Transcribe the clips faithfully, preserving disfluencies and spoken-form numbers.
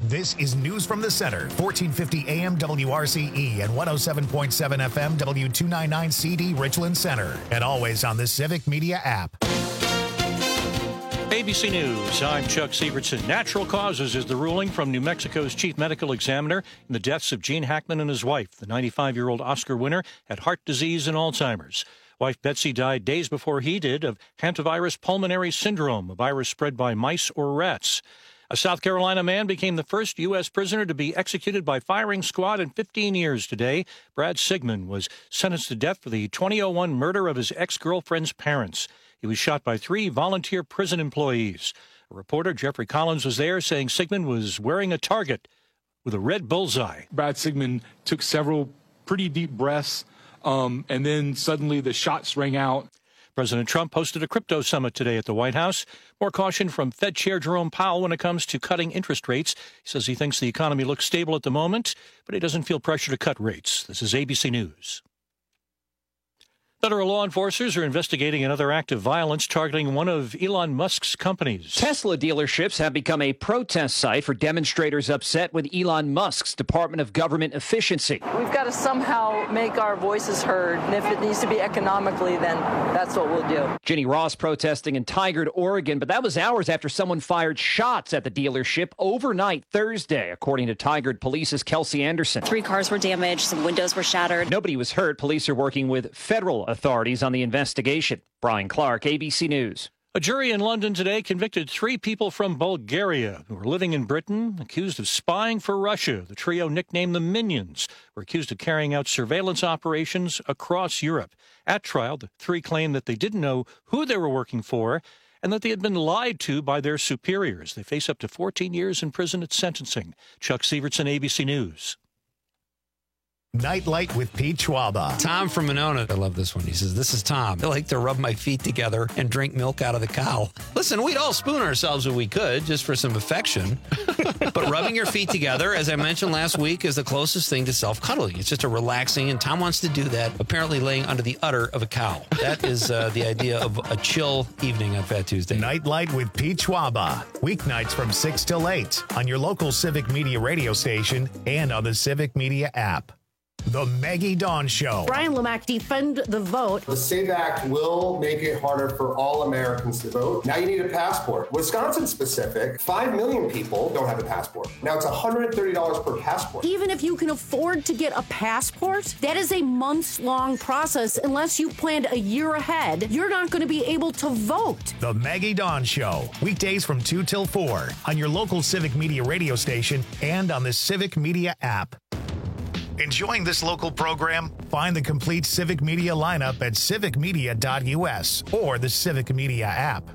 This is News from the Center, fourteen fifty A M W R C E and one oh seven point seven F M W two ninety-nine C D Richland Center. And always on the Civic Media app. A B C News, I'm Chuck Sievertson. Natural causes is the ruling from New Mexico's chief medical examiner in the deaths of Gene Hackman and his wife. The ninety-five-year-old Oscar winner had heart disease and Alzheimer's. Wife Betsy died days before he did of hantavirus pulmonary syndrome, a virus spread by mice or rats. A South Carolina man became the first U S prisoner to be executed by firing squad in fifteen years today. Brad Sigmund was sentenced to death for the two thousand one murder of his ex-girlfriend's parents. He was shot by three volunteer prison employees. A reporter, Jeffrey Collins, was there saying Sigmund was wearing a target with a red bullseye. Brad Sigmund took several pretty deep breaths, um, and then suddenly the shots rang out. President Trump hosted a crypto summit today at the White House. More caution from Fed Chair Jerome Powell when it comes to cutting interest rates. He says he thinks the economy looks stable at the moment, but he doesn't feel pressure to cut rates. This is A B C News. Federal law enforcers are investigating another act of violence targeting one of Elon Musk's companies. Tesla dealerships have become a protest site for demonstrators upset with Elon Musk's Department of Government efficiency. We've got to somehow make our voices heard, and if it needs to be economically, then that's what we'll do. Ginny Ross protesting in Tigard, Oregon, but that was hours after someone fired shots at the dealership overnight Thursday, according to Tigard Police's Kelsey Anderson. Three cars were damaged, some windows were shattered. Nobody was hurt. Police are working with federal authorities on the investigation. Brian Clark, A B C News. A jury in London today convicted three people from Bulgaria who were living in Britain, accused of spying for Russia. The trio, nicknamed the Minions, were accused of carrying out surveillance operations across Europe. At trial, the three claimed that they didn't know who they were working for and that they had been lied to by their superiors. They face up to fourteen years in prison at sentencing. Chuck Sievertson, A B C News. Nightlight with Pete Schwaba. Tom from Monona. I love this one. He says, this is Tom. I like to rub my feet together and drink milk out of the cow. Listen, we'd all spoon ourselves if we could, just for some affection. But rubbing your feet together, as I mentioned last week, is the closest thing to self-cuddling. It's just a relaxing, and Tom wants to do that, apparently laying under the udder of a cow. That is uh, the idea of a chill evening on Fat Tuesday. Nightlight with Pete Schwaba. Weeknights from six till eight on your local Civic Media radio station and on the Civic Media app. The Maggie Dawn Show. Brian Lamack, defend the vote. The SAVE Act will make it harder for all Americans to vote. Now you need a passport. Wisconsin specific, five million people don't have a passport. Now it's one hundred thirty dollars per passport. Even if you can afford to get a passport, that is a months-long process. Unless you planned a year ahead, you're not going to be able to vote. The Maggie Dawn Show. Weekdays from two till four on your local Civic Media radio station and on the Civic Media app. Enjoying this local program? Find the complete Civic Media lineup at civic media dot U S or the Civic Media app.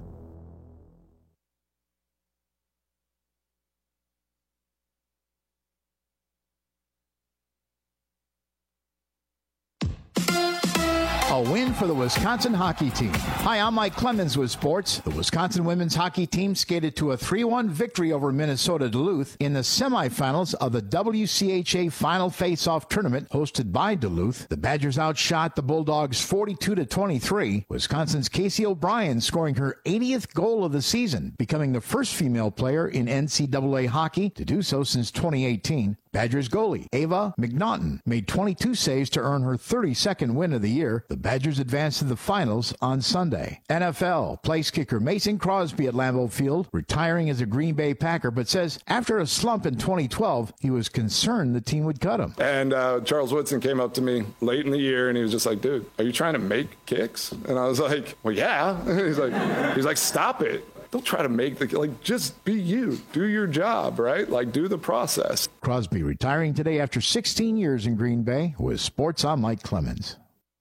A win for the Wisconsin hockey team. Hi, I'm Mike Clemens with sports. The Wisconsin women's hockey team skated to a three one victory over Minnesota Duluth in the semifinals of the W C H A Final Face-Off Tournament hosted by Duluth. The Badgers outshot the Bulldogs forty-two to twenty-three. Wisconsin's Casey O'Brien scoring her eightieth goal of the season, becoming the first female player in N C double A hockey to do so since twenty eighteen. Badgers goalie Ava McNaughton made twenty-two saves to earn her thirty-second win of the year. The Badgers advanced to the finals on Sunday. N F L place kicker Mason Crosby at Lambeau Field, retiring as a Green Bay Packer, but says after a slump in twenty twelve, he was concerned the team would cut him. And uh, Charles Woodson came up to me late in the year, and he was just like, dude, are you trying to make kicks? And I was like, well, yeah. he's like, he's like, stop it. Don't try to make the, like, just be you. Do your job, right? Like, do the process. Crosby retiring today after sixteen years in Green Bay. With sports, I'm Mike Clemens.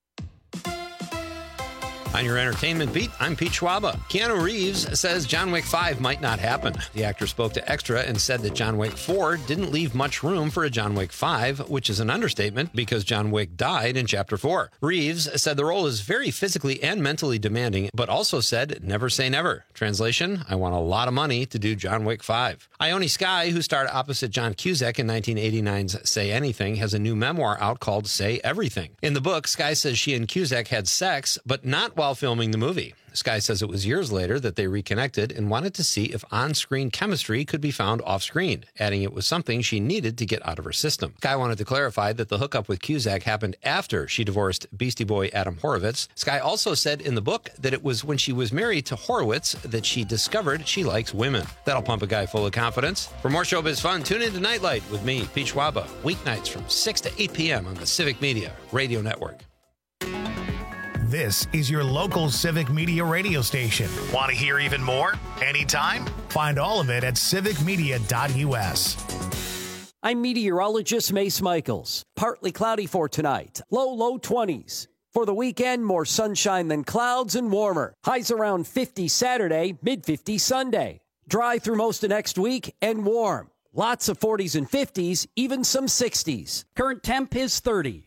On your entertainment beat, I'm Pete Schwaba. Keanu Reeves says John Wick five might not happen. The actor spoke to Extra and said that John Wick four didn't leave much room for a John Wick five, which is an understatement because John Wick died in Chapter four. Reeves said the role is very physically and mentally demanding, but also said never say never. Translation, I want a lot of money to do John Wick five. Ione Skye, who starred opposite John Cusack in nineteen eighty-nine's Say Anything, has a new memoir out called Say Everything. In the book, Skye says she and Cusack had sex, but not while while filming the movie. Sky says it was years later that they reconnected and wanted to see if on-screen chemistry could be found off-screen, adding it was something she needed to get out of her system. Sky wanted to clarify that the hookup with Cusack happened after she divorced Beastie Boy Adam Horovitz. Sky also said in the book that it was when she was married to Horowitz that she discovered she likes women. That'll pump a guy full of confidence. For more showbiz fun, tune in to Nightlight with me, Pete Schwaba, weeknights from six to eight p.m. on the Civic Media Radio Network. This is your local Civic Media radio station. Want to hear even more? Anytime? Find all of it at civic media dot u s. I'm meteorologist Mace Michaels. Partly cloudy for tonight. Low, low twenties. For the weekend, more sunshine than clouds and warmer. Highs around fifty Saturday, mid fifties Sunday. Dry through most of next week and warm. Lots of forties and fifties, even some sixties. Current temp is thirty.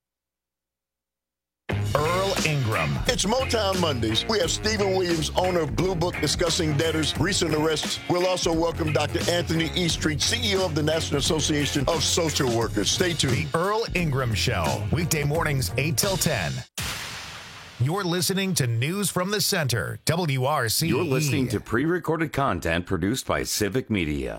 Earl Ingram. It's Motown Mondays. We have Stephen Williams, owner of Blue Book, discussing debtors' recent arrests. We'll also welcome Doctor Anthony Eastreet, C E O of the National Association of Social Workers. Stay tuned. The Earl Ingram Show, weekday mornings eight till ten. You're listening to News from the Center, W R C E. You're listening to pre-recorded content produced by Civic Media.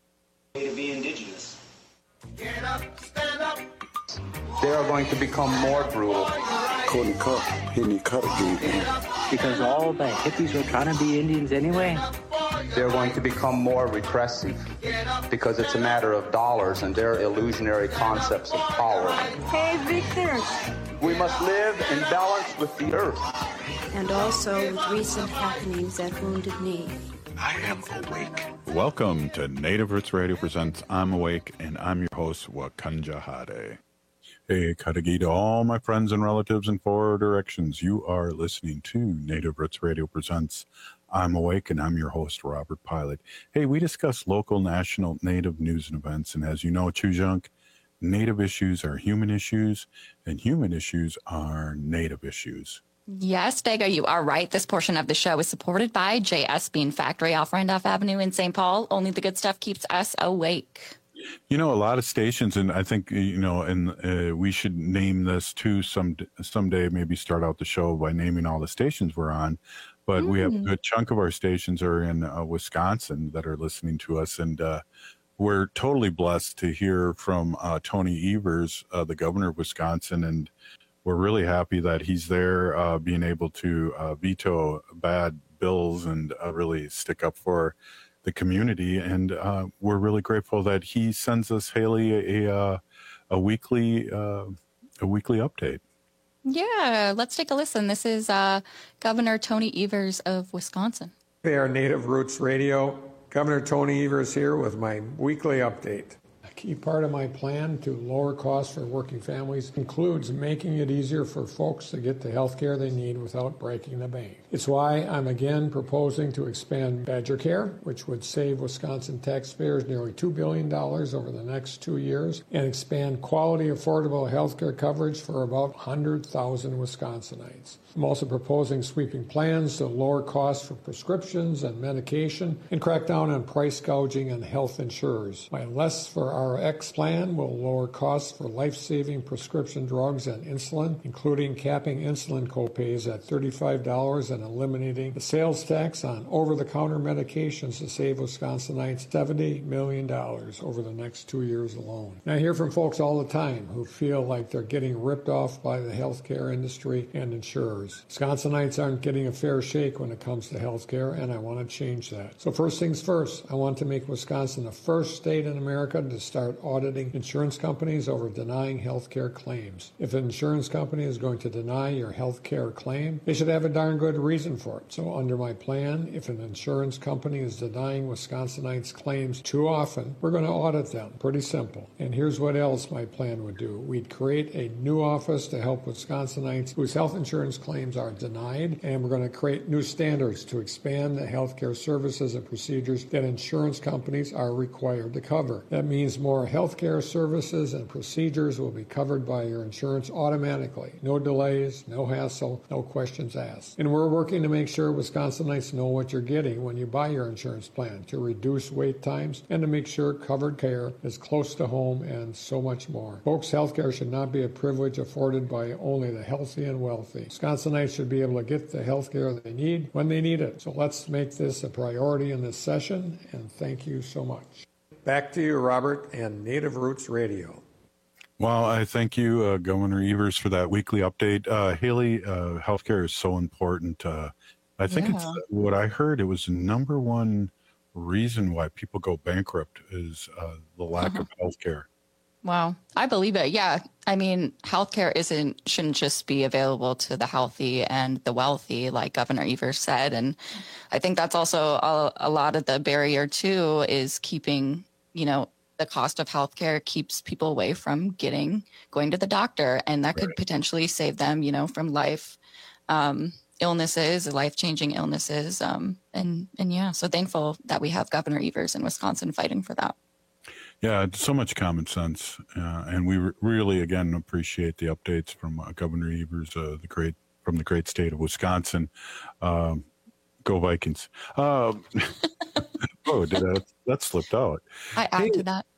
To be indigenous. Get up, stand up. They are going to become more brutal. Couldn't cut, hitting cut again. Because all the hippies were trying to be Indians anyway. They're going to become more repressive because it's a matter of dollars and their illusionary concepts of power. Hey, Victor. We must live in balance with the earth. And also with recent happenings at Wounded Knee. I am awake. Welcome to Native Roots Radio Presents I'm Awake, and I'm your host, Wakanja Hade. Hey, Katagi to all my friends and relatives in four directions. You are listening to Native Roots Radio Presents I'm Awake, and I'm your host, Robert Pilot. Hey, we discuss local, national, Native news and events, and as you know, Chujunk, Native issues are human issues, and human issues are Native issues. Yes, Vega, you are right. This portion of the show is supported by J S Bean Factory off Randolph Avenue in Saint Paul. Only the good stuff keeps us awake. You know, a lot of stations, and I think, you know, and uh, we should name this too some someday, maybe start out the show by naming all the stations we're on. But mm. we have a good chunk of our stations are in uh, Wisconsin that are listening to us. And uh, we're totally blessed to hear from uh, Tony Evers, uh, the governor of Wisconsin. And we're really happy that he's there, uh, being able to uh, veto bad bills and uh, really stick up for the community. And uh, we're really grateful that he sends us, Haley, a a, a weekly uh, a weekly update. Yeah, let's take a listen. This is uh, Governor Tony Evers of Wisconsin. They are Native Roots Radio. Governor Tony Evers here with my weekly update. A key part of my plan to lower costs for working families includes making it easier for folks to get the health care they need without breaking the bank. It's why I'm again proposing to expand Badger Care, which would save Wisconsin taxpayers nearly two billion dollars over the next two years, and expand quality, affordable health care coverage for about one hundred thousand Wisconsinites. I'm also proposing sweeping plans to lower costs for prescriptions and medication and crack down on price gouging on health insurers. My Less for R X plan will lower costs for life-saving prescription drugs and insulin, including capping insulin copays at thirty-five dollars and eliminating the sales tax on over-the-counter medications to save Wisconsinites seventy million dollars over the next two years alone. And I hear from folks all the time who feel like they're getting ripped off by the healthcare industry and insurers. Wisconsinites aren't getting a fair shake when it comes to health care, and I want to change that. So first things first, I want to make Wisconsin the first state in America to start auditing insurance companies over denying health care claims. If an insurance company is going to deny your health care claim, they should have a darn good reason for it. So under my plan, if an insurance company is denying Wisconsinites claims too often, we're going to audit them. Pretty simple. And here's what else my plan would do. We'd create a new office to help Wisconsinites whose health insurance claims are denied, and we're going to create new standards to expand the healthcare services and procedures that insurance companies are required to cover. That means more, healthcare services and procedures will be covered by your insurance automatically. No delays, no hassle, no questions asked. And we're working to make sure Wisconsinites know what you're getting when you buy your insurance plan, to reduce wait times and to make sure covered care is close to home, and so much more. Folks, healthcare should not be a privilege afforded by only the healthy and wealthy. Wisconsinites should be able to get the healthcare they need when they need it. So let's make this a priority in this session, and thank you so much. Back to you, Robert, and Native Roots Radio. Well, I thank you, uh, Governor Evers, for that weekly update. Uh, Haley, uh, healthcare is so important. Uh, I think Yeah. it's what I heard. It was the number one reason why people go bankrupt is uh, the lack Uh-huh. of healthcare. Wow. I believe it. Yeah. I mean, healthcare isn't, shouldn't just be available to the healthy and the wealthy, like Governor Evers said. And I think that's also a, a lot of the barrier too, is keeping, you know, the cost of healthcare keeps people away from getting, going to the doctor. And that could potentially save them, you know, from life, um, illnesses, life-changing illnesses. Um, and, and yeah, so thankful that we have Governor Evers in Wisconsin fighting for that. Yeah, it's so much common sense, uh, and we re- really again appreciate the updates from uh, Governor Evers, uh, the great from the great state of Wisconsin. Um, go Vikings! Uh, oh, did that that slipped out? I add Hey, to that.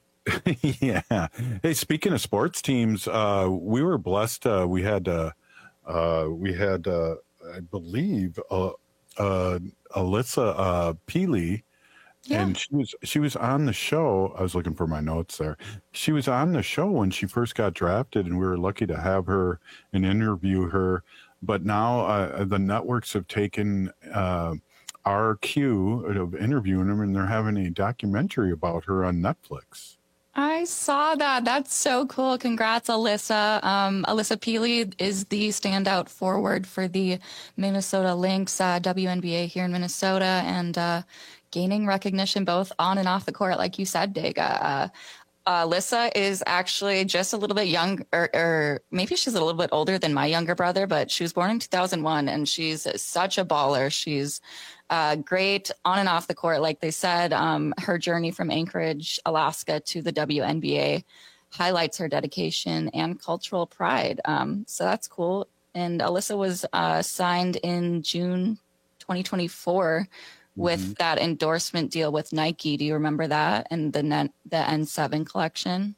yeah. Hey, speaking of sports teams, uh, we were blessed. Uh, we had uh, uh, we had uh, I believe uh, uh, Alyssa uh, Peely. Yeah. And she was she was on the show. I was looking for my notes there. She was on the show when she first got drafted, and we were lucky to have her and interview her. But now uh, the networks have taken uh, our cue of interviewing her, and they're having a documentary about her on Netflix. I saw that. That's so cool. Congrats, Alyssa. Um, Alyssa Peely is the standout forward for the Minnesota Lynx, uh, W N B A here in Minnesota, and uh, gaining recognition both on and off the court, like you said, Dega. Uh, uh, Alyssa is actually just a little bit young, or, or maybe she's a little bit older than my younger brother, but she was born in two thousand one, and she's such a baller. She's uh, great on and off the court. Like they said, um, her journey from Anchorage, Alaska to the W N B A highlights her dedication and cultural pride. Um, so that's cool. And Alyssa was uh, signed in June twenty twenty-four with mm-hmm. that endorsement deal with Nike. Do you remember that? And the net, the N seven collection?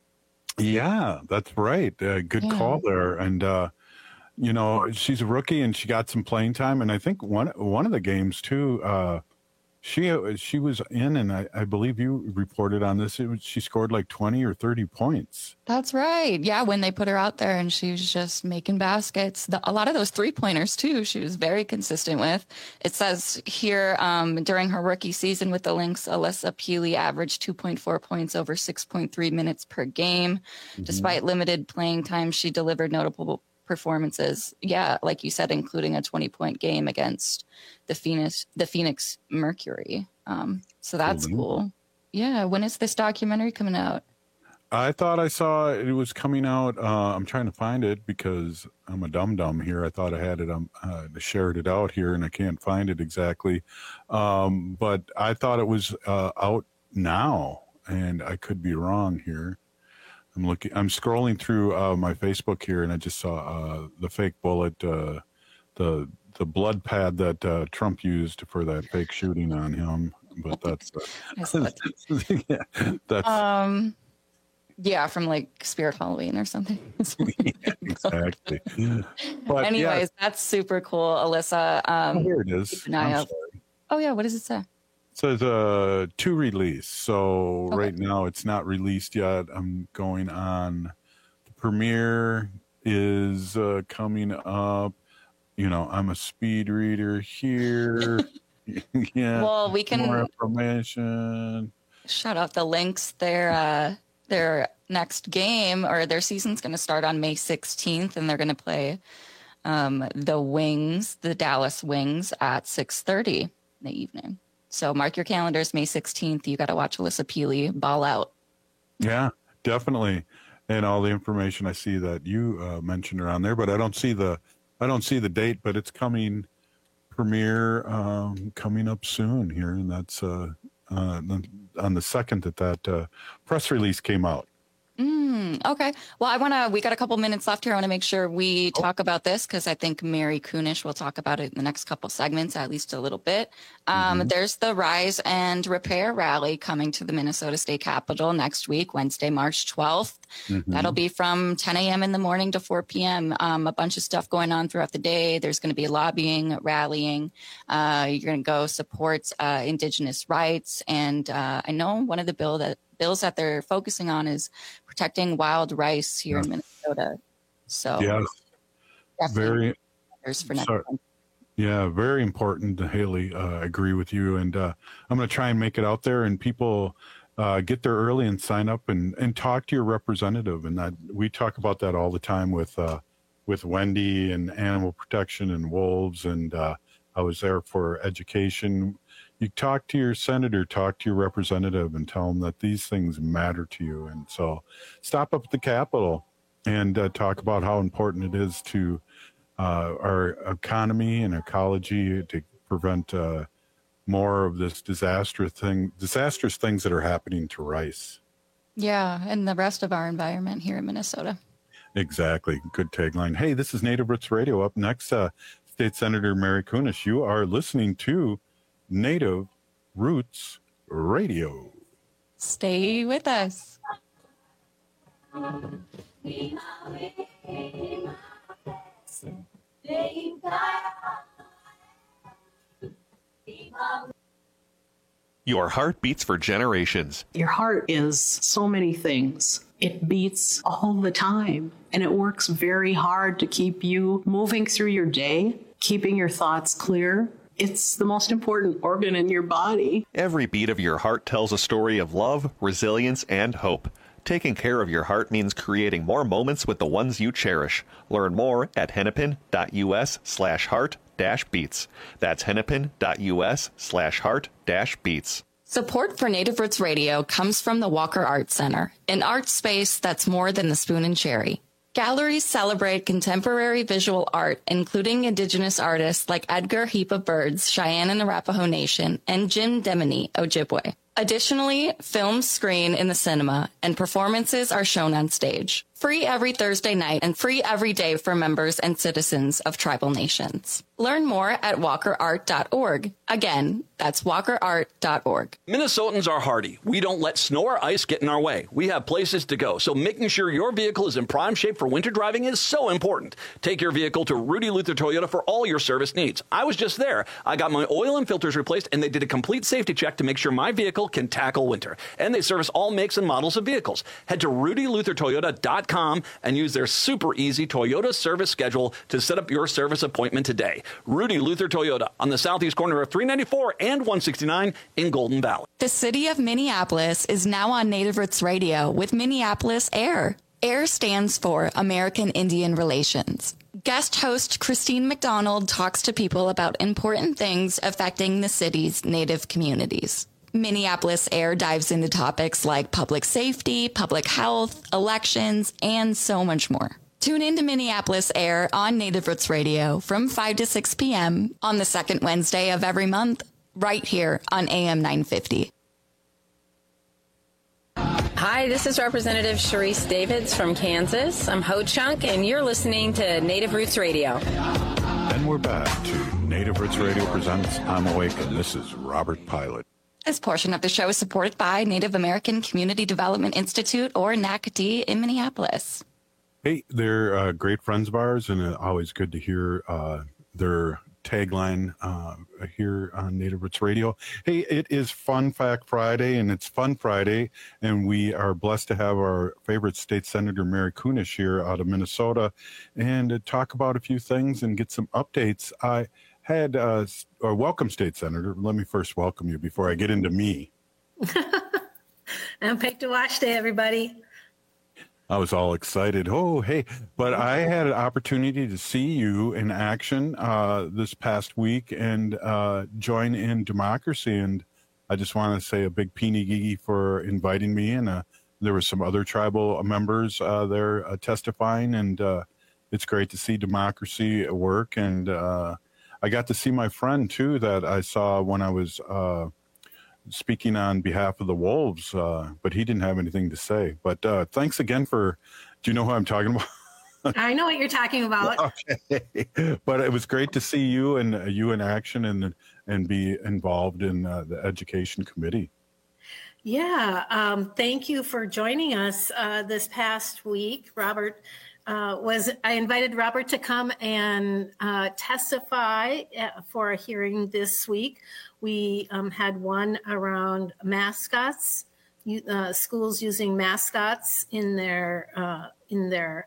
Yeah, that's right. Uh, good yeah. call there. And, uh, you know, she's a rookie and she got some playing time. And I think one one of the games, too, uh, she she was in, and I, I believe you reported on this, it was, she scored like twenty or thirty points. That's right. Yeah, when they put her out there and she was just making baskets. The, a lot of those three-pointers, too, she was very consistent with. It says here, um, during her rookie season with the Lynx, Alyssa Peely averaged two point four points over six point three minutes per game. Mm-hmm. Despite limited playing time, she delivered notable performances. Yeah, like you said, including a twenty-point game against the Phoenix, the Phoenix Mercury. Um, so that's mm-hmm. cool. Yeah, when is this documentary coming out? I thought I saw it was coming out. Uh, I'm trying to find it because I'm a dum-dum here. I thought I had it. Um, uh, shared it out here, and I can't find it exactly. Um, but I thought it was uh, out now, and I could be wrong here. I'm looking. I'm scrolling through uh, my Facebook here, and I just saw uh, the fake bullet, uh, the the blood pad that uh, Trump used for that fake shooting on him. But that's uh, yeah, that's um, yeah, from like Spirit Halloween or something. Yeah, exactly. But, anyways, yeah. That's super cool, Alyssa. Um, oh, here it is. Keep an eye out. Oh yeah, what does it say? It says uh, to release. So okay. Right now it's not released yet. I'm going on. The premiere is uh, coming up. You know, I'm a speed reader here. Yeah. Well, we can more information. Shout out the Lynx. Their uh, their next game or their season's going to start on May sixteenth, and they're going to play um, the Wings, the Dallas Wings, at six thirty in the evening. So mark your calendars, May sixteenth. You got to watch Alyssa Peely ball out. Yeah, definitely. And all the information I see that you uh, mentioned are on there, but I don't see the I don't see the date. But it's coming premiere um, coming up soon here, and that's uh, uh, on the second that that uh, press release came out. Mm, okay. Well, I want to, we got a couple minutes left here. I want to make sure we talk about this because I think Mary Kunesh will talk about it in the next couple segments, at least a little bit. Um, mm-hmm. There's the Rise and Repair rally coming to the Minnesota State Capitol next week, Wednesday, March twelfth. Mm-hmm. That'll be from ten a.m. in the morning to four p.m. Um, a bunch of stuff going on throughout the day. There's going to be lobbying, rallying. Uh, you're going to go support uh, Indigenous rights. And uh, I know one of the bill that bills that they're focusing on is protecting wild rice here yeah. in Minnesota. So yeah, very for next sorry. Yeah, very important, Haley. Uh, I agree with you, and uh, I'm going to try and make it out there, and people uh, get there early and sign up and, and talk to your representative. And that we talk about that all the time with uh, with Wendy and animal protection and wolves, and uh, I was there for education. You talk to your senator, talk to your representative, and tell them that these things matter to you. And so stop up at the Capitol and uh, talk about how important it is to uh, our economy and ecology to prevent uh, more of this disastrous thing, disastrous things that are happening to rice. Yeah, and the rest of our environment here in Minnesota. Exactly. Good tagline. Hey, this is Native Roots Radio. Up next, uh, State Senator Mary Kunesh. You are listening to Native Roots Radio. Stay with us. Your heart beats for generations. Your heart is so many things. It beats all the time, and it works very hard to keep you moving through your day, keeping your thoughts clear. It's the most important organ in your body. Every beat of your heart tells a story of love, resilience, and hope. Taking care of your heart means creating more moments with the ones you cherish. Learn more at hennepin.us slash heart dash beats. That's hennepin.us slash heart dash beats. Support for Native Roots Radio comes from the Walker Art Center, an art space that's more than the spoon and cherry. Galleries celebrate contemporary visual art, including Indigenous artists like Edgar Heap of Birds, Cheyenne and Arapaho Nation, and Jim Demini, Ojibwe. Additionally, films screen in the cinema, and performances are shown on stage. Free every Thursday night and free every day for members and citizens of tribal nations. Learn more at walker art dot org. Again, that's walker art dot org. Minnesotans are hardy. We don't let snow or ice get in our way. We have places to go, so making sure your vehicle is in prime shape for winter driving is so important. Take your vehicle to Rudy Luther Toyota for all your service needs. I was just there. I got my oil and filters replaced, and they did a complete safety check to make sure my vehicle can tackle winter. And they service all makes and models of vehicles. Head to rudy luther toyota dot com and use their super easy Toyota service schedule to set up your service appointment today. Rudy Luther Toyota on the southeast corner of three ninety-four and one sixty-nine in Golden Valley. The city of Minneapolis is now on Native Roots Radio with Minneapolis AIR. AIR stands for American Indian Relations. Guest host Christine McDonald talks to people about important things affecting the city's Native communities. Minneapolis AIR dives into topics like public safety, public health, elections, and so much more. Tune in to Minneapolis AIR on Native Roots Radio from five to six p.m. on the second Wednesday of every month, right here on A M nine fifty. Hi, this is Representative Sharice Davids from Kansas. I'm Ho Chunk, and you're listening to Native Roots Radio. And we're back to Native Roots Radio presents I'm Awake, and this is Robert Pilot. This portion of the show is supported by Native American Community Development Institute, or N A C D, in Minneapolis. Hey, they're uh, great friends of ours, and uh, always good to hear uh, their tagline uh, here on Native Roots Radio. Hey, it is Fun Fact Friday, and it's Fun Friday, and we are blessed to have our favorite state senator, Mary Kunesh, here out of Minnesota, and to talk about a few things and get some updates. I had uh, or welcome, State Senator. Let me first welcome you before I get into me. I'm picked to watch day, everybody. I was all excited. Oh, hey, but I had an opportunity to see you in action uh, this past week and uh, join in democracy. And I just want to say a big peeny gigi for inviting me. And uh, there were some other tribal members uh, there uh, testifying. And uh, it's great to see democracy at work. And uh, I got to see my friend, too, that I saw when I was uh, speaking on behalf of the Wolves, uh, but he didn't have anything to say. But uh, thanks again for, do you know who I'm talking about? I know what you're talking about. Okay. But it was great to see you and uh, you in action and and be involved in uh, the education committee. Yeah, um, thank you for joining us uh, this past week. Robert uh, was, I invited Robert to come and uh, testify for a hearing this week. We um, had one around mascots, uh, schools using mascots in their uh, in their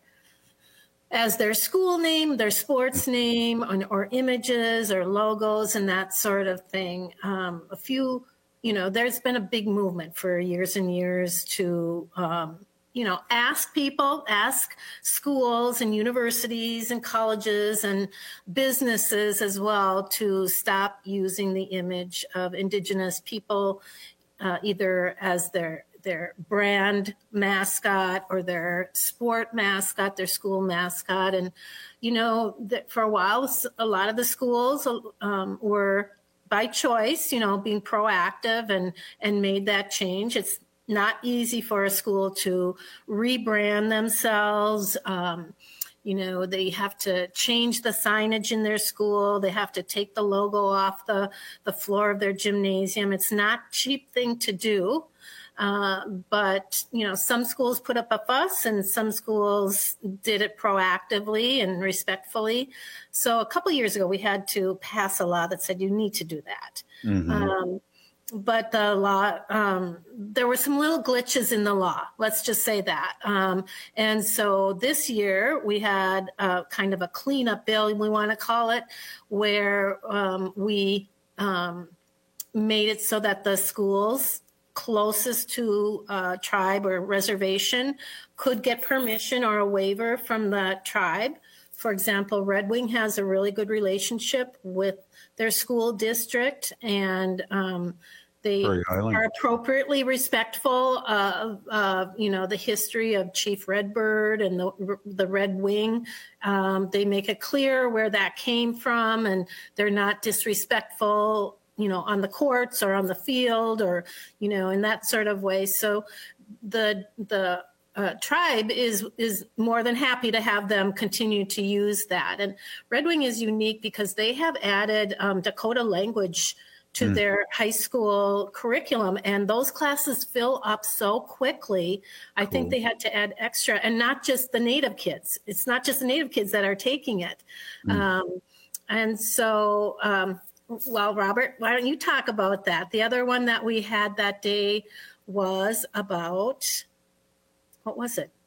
as their school name, their sports name, or, or images or logos and that sort of thing. Um, a few, you know, there's been a big movement for years and years to, um, you know, ask people, ask schools and universities and colleges and businesses as well to stop using the image of Indigenous people, uh, either as their their brand mascot or their sport mascot, their school mascot. And, you know, that for a while, a lot of the schools um, were by choice, you know, being proactive and, and made that change. It's not easy for a school to rebrand themselves. Um, you know, they have to change the signage in their school. They have to take the logo off the, the floor of their gymnasium. It's not a cheap thing to do. Uh, but, you know, some schools put up a fuss and some schools did it proactively and respectfully. So a couple of years ago, we had to pass a law that said you need to do that. Mm-hmm. Um, but the law, um, there were some little glitches in the law. Let's just say that. Um, and so this year we had a kind of a cleanup bill, we want to call it, where um, we um, made it so that the schools closest to a tribe or reservation could get permission or a waiver from the tribe. For example, Red Wing has a really good relationship with their school district, and um, they are appropriately respectful of, uh, you know, the history of Chief Redbird and the, the Red Wing. Um, they make it clear where that came from, and they're not disrespectful, you know, on the courts or on the field or, you know, in that sort of way. So the the uh, tribe is is more than happy to have them continue to use that. And Red Wing is unique because they have added um, Dakota language to mm. their high school curriculum, and those classes fill up so quickly. I cool. think they had to add extra, and not just the Native kids. It's not just the Native kids that are taking it. Mm. Um, and so... Um, Well, Robert, why don't you talk about that? The other one that we had that day was about, what was it?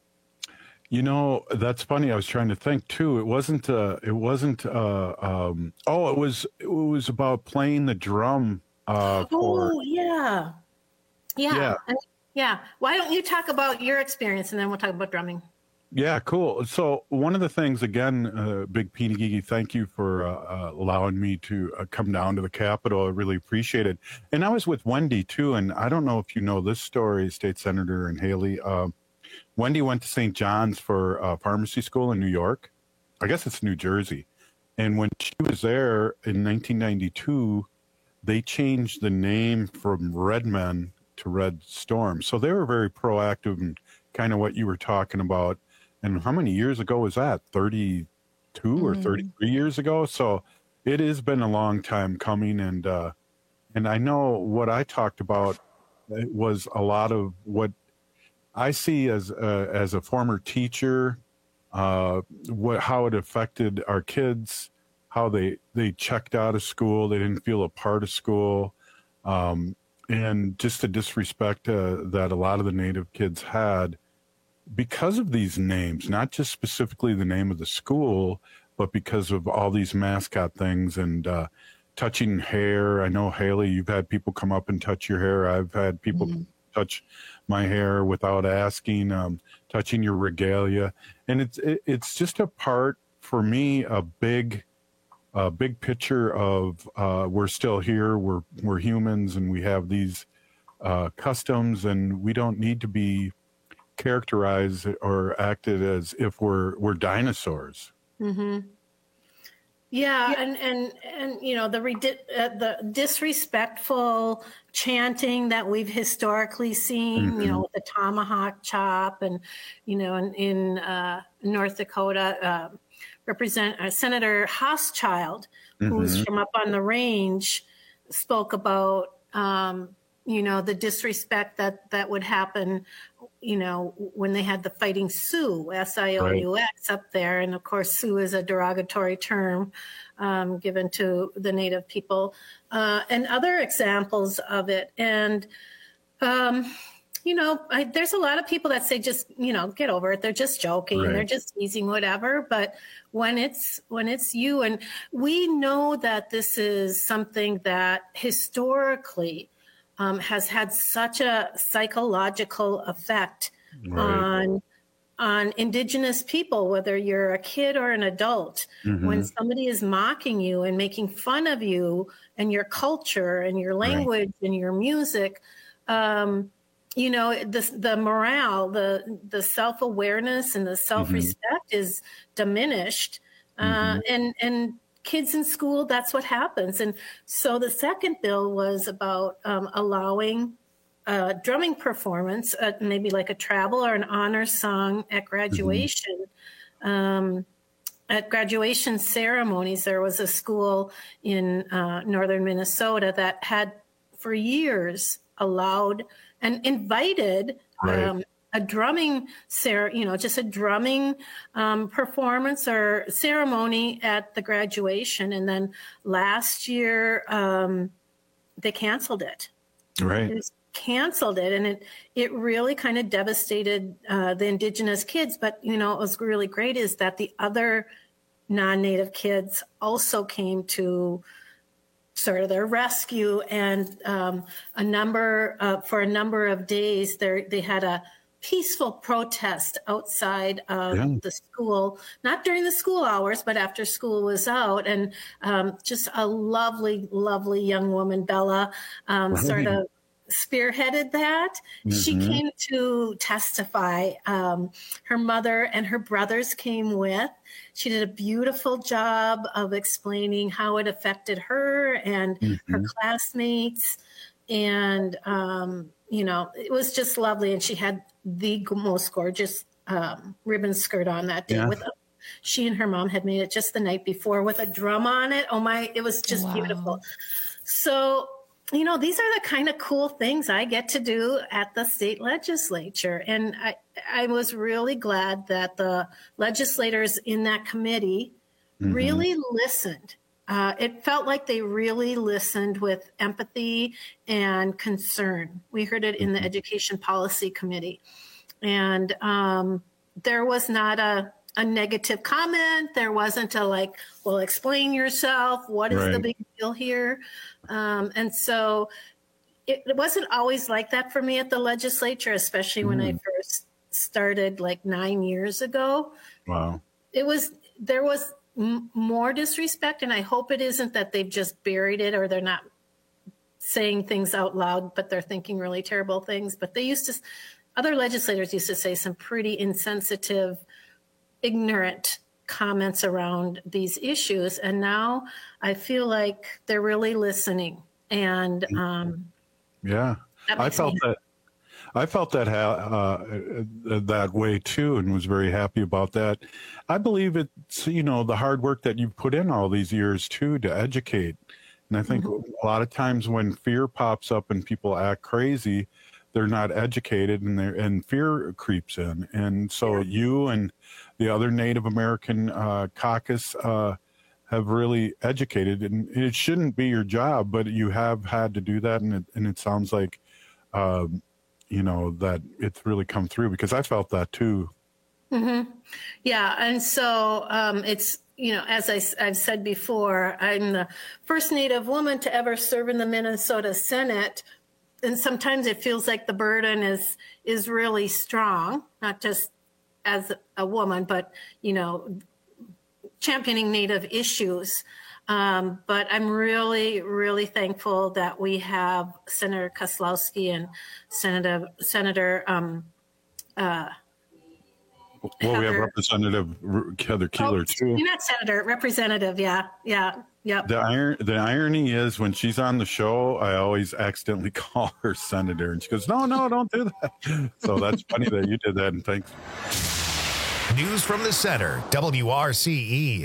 You know, that's funny. I was trying to think too. It wasn't. Uh, it wasn't. Uh, um, oh, it was. It was about playing the drum. Uh, for, oh, yeah. yeah, yeah, yeah. Why don't you talk about your experience, and then we'll talk about drumming. Yeah, cool. So one of the things, again, uh, Big Peenagigi, thank you for uh, uh, allowing me to uh, come down to the Capitol. I really appreciate it. And I was with Wendy, too, and I don't know if you know this story, State Senator and Haley. Uh, Wendy went to Saint John's for uh, pharmacy school in New York. I guess it's New Jersey. And when she was there in nineteen ninety-two, they changed the name from Red Men to Red Storm. So they were very proactive and kind of what you were talking about. And how many years ago was that? thirty-two mm. or thirty-three years ago? So it has been a long time coming. And uh, and I know what I talked about was a lot of what I see as a, as a former teacher, uh, what how it affected our kids, how they, they checked out of school. They didn't feel a part of school. Um, and just the disrespect uh, that a lot of the Native kids had because of these names, not just specifically the name of the school, but because of all these mascot things and uh, touching hair. I know, Haley, you've had people come up and touch your hair. I've had people mm-hmm. touch my hair without asking, um, touching your regalia. And it's it, it's just a part, for me, a big a big picture of uh, we're still here, we're, we're humans, and we have these uh, customs, and we don't need to be characterized or acted as if we're we're dinosaurs. Mm-hmm. Yeah, and and and you know the uh, the disrespectful chanting that we've historically seen, mm-hmm. you know, with the tomahawk chop, and you know, in, in uh, North Dakota, uh, represent uh, Senator Hochschild, mm-hmm. who's from up on the range, spoke about um, you know the disrespect that that would happen, you know, when they had the Fighting Sioux, S I O U X, right. up there. And of course, Sioux is a derogatory term um, given to the Native people, uh, and other examples of it. And, um, you know, I, there's a lot of people that say, just, you know, get over it. They're just joking. Right. They're just teasing, whatever. But when it's when it's you, and we know that this is something that historically Um, has had such a psychological effect right. on on Indigenous people, whether you're a kid or an adult. Mm-hmm. When somebody is mocking you and making fun of you and your culture and your language right. and your music, um, you know, the, the morale, the the self-awareness and the self-respect mm-hmm. is diminished. Mm-hmm. Uh, and and kids in school, that's what happens. And so the second bill was about um, allowing uh, drumming performance, uh, maybe like a travel or an honor song at graduation. Mm-hmm. Um, at graduation ceremonies, there was a school in uh, northern Minnesota that had for years allowed and invited right. um, a drumming, you know, just a drumming um, performance or ceremony at the graduation. And then last year, um, they canceled it. Right. It canceled it. And it, it really kind of devastated uh, the Indigenous kids. But, you know, what was really great is that the other non-Native kids also came to sort of their rescue. And um, a number, uh, for a number of days, there they had a peaceful protest outside of yeah. the school, not during the school hours, but after school was out. And um, just a lovely, lovely young woman, Bella, um, right. sort of spearheaded that. Mm-hmm. She came to testify. Um, her mother and her brothers came with. She did a beautiful job of explaining how it affected her and mm-hmm. her classmates. And, um, you know, it was just lovely. And she had the most gorgeous um, ribbon skirt on that day. Yeah. With a, she and her mom had made it just the night before with a drum on it. Oh my, it was just wow. beautiful. So, you know, these are the kind of cool things I get to do at the state legislature. And I, I was really glad that the legislators in that committee mm-hmm. really listened. Uh, it felt like they really listened with empathy and concern. We heard it in the Education Policy Committee. And um, there was not a, a negative comment. There wasn't a like, well, explain yourself. What is right. the big deal here? Um, and so it, it wasn't always like that for me at the legislature, especially mm. when I first started like nine years ago. Wow. It was, there was m- more disrespect, and I hope it isn't that they've just buried it or they're not saying things out loud, but they're thinking really terrible things. But they used to, other legislators used to say some pretty insensitive, ignorant comments around these issues. And now I feel like they're really listening. And um, yeah, I felt that. I felt that uh, that way too, and was very happy about that. I believe it's, you know, the hard work that you've put in all these years too to educate. And I think mm-hmm. a lot of times when fear pops up and people act crazy, they're not educated, and they and fear creeps in. And so yeah. you and the other Native American uh, caucus uh, have really educated, and it shouldn't be your job, but you have had to do that, and it, and it sounds like. Um, you know, that it's really come through, because I felt that too. Mm-hmm. Yeah. And so um, it's, you know, as I, I've said before, I'm the first Native woman to ever serve in the Minnesota Senate. And sometimes it feels like the burden is, is really strong, not just as a woman, but, you know, championing Native issues. Um, but I'm really, really thankful that we have Senator Kozlowski and Senator Senator um, uh, Well, Heather. we have Representative Heather Keeler, oh, too. You're not Senator, Representative. Yeah, yeah, yep. The, iron, the irony is when she's on the show, I always accidentally call her Senator. And she goes, no, no, don't do that. So that's funny that you did that, and thanks. News from the center, W R C E.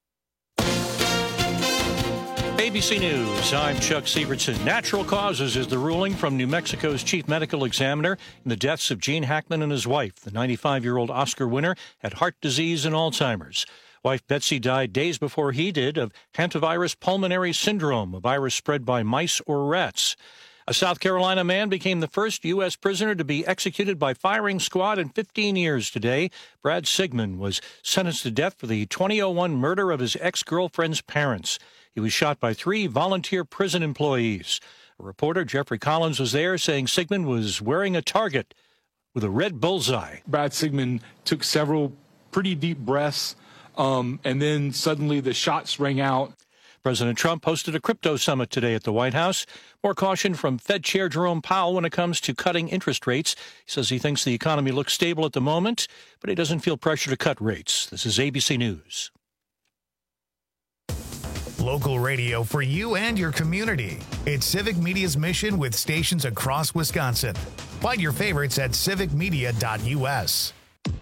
A B C News, I'm Chuck Sievertson. Natural causes is the ruling from New Mexico's chief medical examiner in the deaths of Gene Hackman and his wife. The ninety-five-year-old Oscar winner had heart disease and Alzheimer's. Wife Betsy died days before he did of hantavirus pulmonary syndrome, a virus spread by mice or rats. A South Carolina man became the first U S prisoner to be executed by firing squad in fifteen years today. Brad Sigmund was sentenced to death for the two thousand one murder of his ex-girlfriend's parents. He was shot by three volunteer prison employees. A reporter, Jeffrey Collins, was there saying Sigmund was wearing a target with a red bullseye. Brad Sigmund took several pretty deep breaths, um, and then suddenly the shots rang out. President Trump hosted a crypto summit today at the White House. More caution from Fed Chair Jerome Powell when it comes to cutting interest rates. He says he thinks the economy looks stable at the moment, but he doesn't feel pressure to cut rates. This is A B C News. Local radio for you and your community. It's Civic Media's mission with stations across Wisconsin. Find your favorites at civic media dot U S.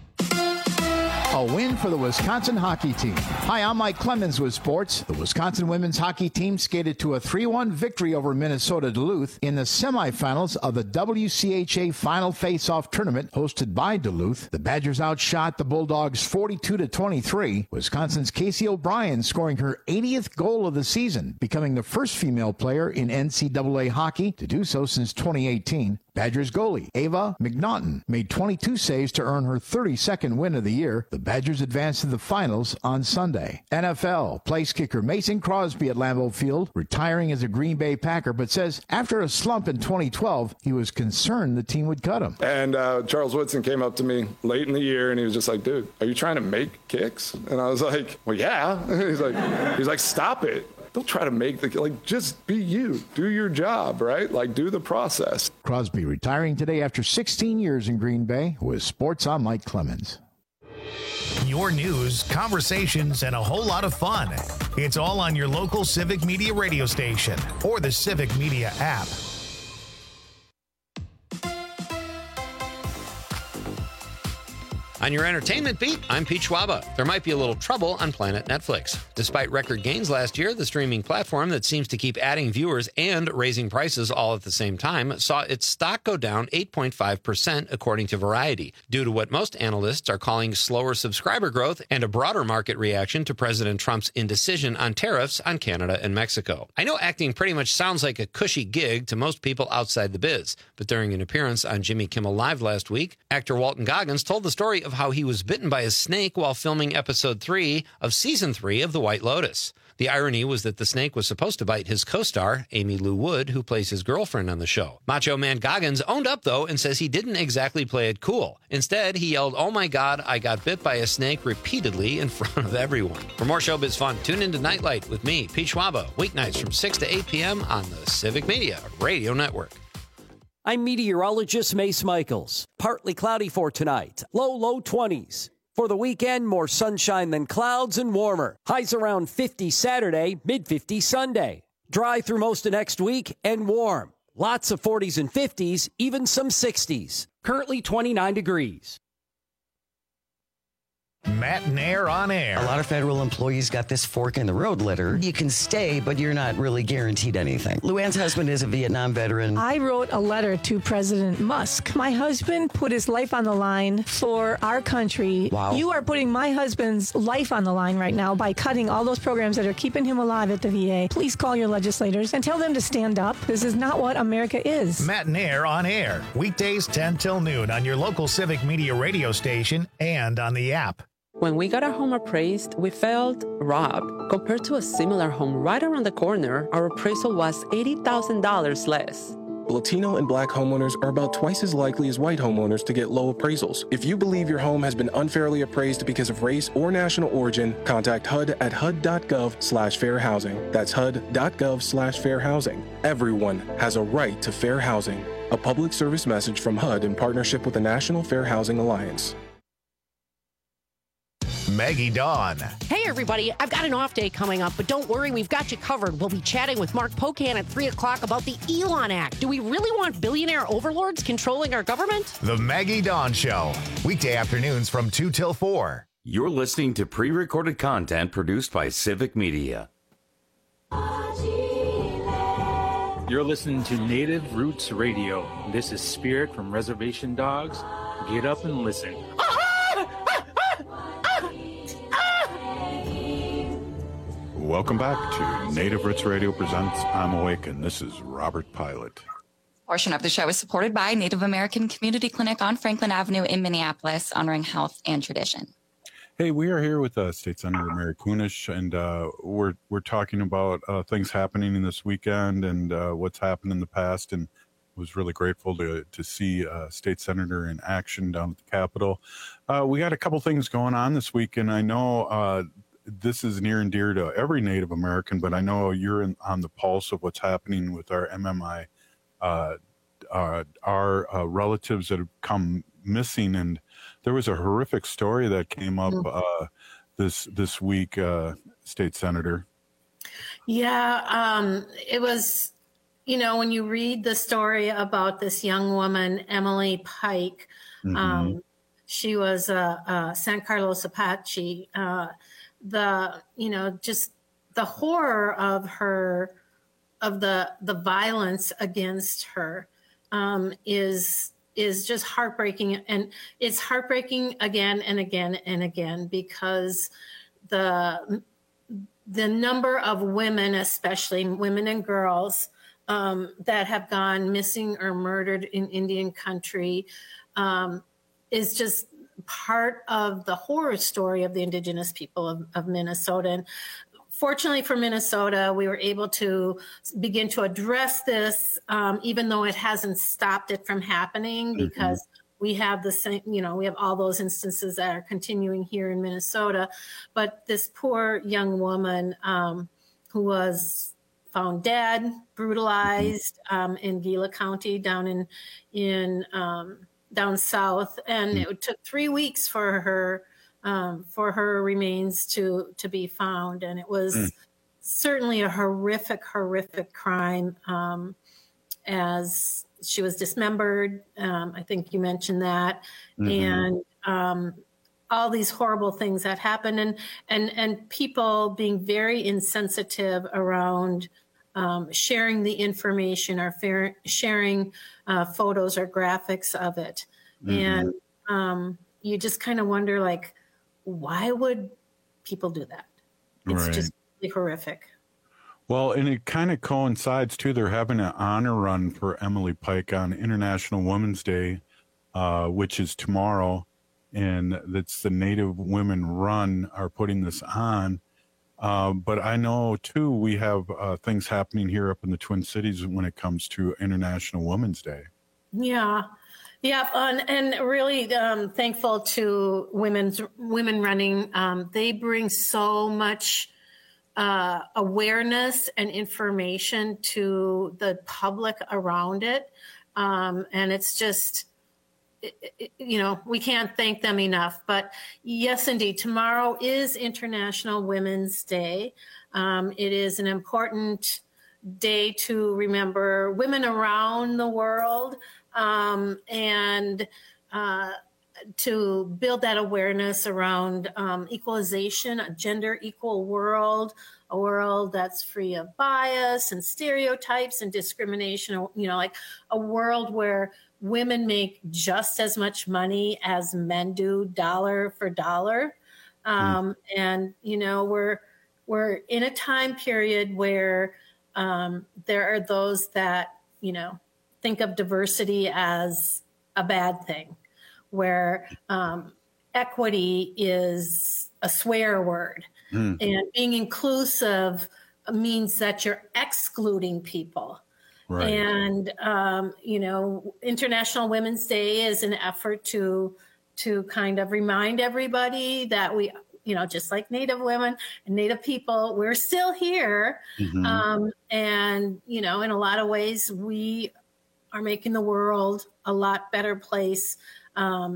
A win for the Wisconsin hockey team. Hi, I'm Mike Clemens with sports. The Wisconsin women's hockey team skated to a three one victory over Minnesota Duluth in the semifinals of the W C H A Final Face-Off Tournament hosted by Duluth. The Badgers outshot the Bulldogs forty-two to twenty-three. Wisconsin's Casey O'Brien scoring her eightieth goal of the season, becoming the first female player in N C double A hockey to do so since twenty eighteen. Badgers goalie Ava McNaughton made twenty-two saves to earn her thirty-second win of the year. The Badgers advanced to the finals on Sunday. N F L place kicker Mason Crosby at Lambeau Field, retiring as a Green Bay Packer, but says after a slump in twenty twelve, he was concerned the team would cut him. And uh, Charles Woodson came up to me late in the year, and he was just like, dude, are you trying to make kicks? And I was like, well, yeah. he's like, he's like, stop it. Don't try to make the, like, just be you. Do your job, right? Like, do the process. Crosby retiring today after sixteen years in Green Bay. With sports, I'm Mike Clemens. Your news, conversations, and a whole lot of fun. It's all on your local Civic Media radio station or the Civic Media app. On your entertainment beat, I'm Pete Schwaba. There might be a little trouble on Planet Netflix. Despite record gains last year, the streaming platform that seems to keep adding viewers and raising prices all at the same time saw its stock go down eight point five percent, according to Variety, due to what most analysts are calling slower subscriber growth and a broader market reaction to President Trump's indecision on tariffs on Canada and Mexico. I know acting pretty much sounds like a cushy gig to most people outside the biz, but during an appearance on Jimmy Kimmel Live last week, actor Walton Goggins told the story of how he was bitten by a snake while filming episode three of season three of The White Lotus. The irony was that the snake was supposed to bite his co-star, Amy Lou Wood, who plays his girlfriend on the show. Macho Man Goggins owned up, though, and says he didn't exactly play it cool. Instead, he yelled, "Oh my God, I got bit by a snake," repeatedly in front of everyone. For more showbiz fun, tune into Nightlight with me, Pete Schwaba, weeknights from six to eight p.m. on the Civic Media Radio Network. I'm meteorologist Mace Michaels. Partly cloudy for tonight. Low, low twenties. For the weekend, more sunshine than clouds and warmer. Highs around fifty Saturday, mid fifties Sunday. Dry through most of next week and warm. Lots of forties and fifties, even some sixties. Currently twenty-nine degrees. Matt and Air on Air. A lot of federal employees got this fork in the road letter. You can stay, but you're not really guaranteed anything. Luann's husband is a Vietnam veteran. I wrote a letter to President Musk. My husband put his life on the line for our country. Wow. You are putting my husband's life on the line right now by cutting all those programs that are keeping him alive at the V A. Please call your legislators and tell them to stand up. This is not what America is. Matt and Air on Air. Weekdays ten till noon on your local Civic Media radio station and on the app. When we got our home appraised, we felt robbed. Compared to a similar home right around the corner, our appraisal was eighty thousand dollars less. Latino and Black homeowners are about twice as likely as white homeowners to get low appraisals. If you believe your home has been unfairly appraised because of race or national origin, contact H U D at H U D dot gov slash fair housing. That's H U D dot gov slash fair housing. Everyone has a right to fair housing. A public service message from H U D in partnership with the National Fair Housing Alliance. Maggie Dawn. Hey, everybody. I've got an off day coming up, but don't worry, we've got you covered. We'll be chatting with Mark Pocan at three o'clock about the Elon Act. Do we really want billionaire overlords controlling our government? The Maggie Dawn Show. Weekday afternoons from two till four. You're listening to pre-recorded content produced by Civic Media. You're listening to Native Roots Radio. This is Spirit from Reservation Dogs. Get up and listen. Welcome back to Native Roots Radio presents I'm Awake, and this is Robert Pilot. Portion of the show is supported by Native American Community Clinic on Franklin Avenue in Minneapolis, honoring health and tradition. Hey, we are here with uh, State Senator Mary Kunesh, and uh, we're we're talking about uh, things happening in this weekend and uh, what's happened in the past, and was really grateful to to see uh, State Senator in action down at the Capitol. Uh, we got a couple things going on this week, and I know uh, this is near and dear to every Native American, but I know you're in, on the pulse of what's happening with our M M I, uh, uh, our uh, relatives that have come missing, and there was a horrific story that came up uh, this this week, uh, State Senator. Yeah, um, it was, you know, when you read the story about this young woman, Emily Pike, mm-hmm. um, she was a, a San Carlos Apache. Uh, the, you know, just the horror of her, of the the violence against her um, is. is just heartbreaking. And it's heartbreaking again and again and again because the the number of women, especially women and girls, um, that have gone missing or murdered in Indian country um, is just part of the horror story of the indigenous people of, of Minnesota. And fortunately for Minnesota, we were able to begin to address this, um, even though it hasn't stopped it from happening, because mm-hmm. we have the same, you know, we have all those instances that are continuing here in Minnesota. But this poor young woman um, who was found dead, brutalized mm-hmm. um, in Gila County down in in um, down south, and mm-hmm. it took three weeks for her. Um, for her remains to to be found, and it was mm. certainly a horrific, horrific crime. Um, as she was dismembered, um, I think you mentioned that, mm-hmm. and um, all these horrible things that happened, and and and people being very insensitive around um, sharing the information or fair, sharing uh, photos or graphics of it, mm-hmm. and um, you just kind of wonder, like, why would people do that? It's right. just really horrific. Well, and it kind of coincides, too. They're having an honor run for Emily Pike on International Women's Day, uh, which is tomorrow. And that's the Native Women Run are putting this on. Uh, but I know, too, we have uh, things happening here up in the Twin Cities when it comes to International Women's Day. Yeah. Yeah, and, and really um, thankful to women's women running. Um, they bring so much uh, awareness and information to the public around it, um, and it's just, it, it, you know, we can't thank them enough. But yes, indeed, tomorrow is International Women's Day. Um, it is an important day to remember women around the world. Um, and uh, to build that awareness around um, equalization, a gender equal world, a world that's free of bias and stereotypes and discrimination, you know, like a world where women make just as much money as men do, dollar for dollar. Um, mm. And, you know, we're, we're in a time period where um, there are those that, you know, think of diversity as a bad thing, where um, equity is a swear word. Mm. And being inclusive means that you're excluding people. Right. And, um, you know, International Women's Day is an effort to to kind of remind everybody that we, you know, just like Native women and Native people, we're still here. Mm-hmm. Um, and, you know, in a lot of ways, we are making the world a lot better place um,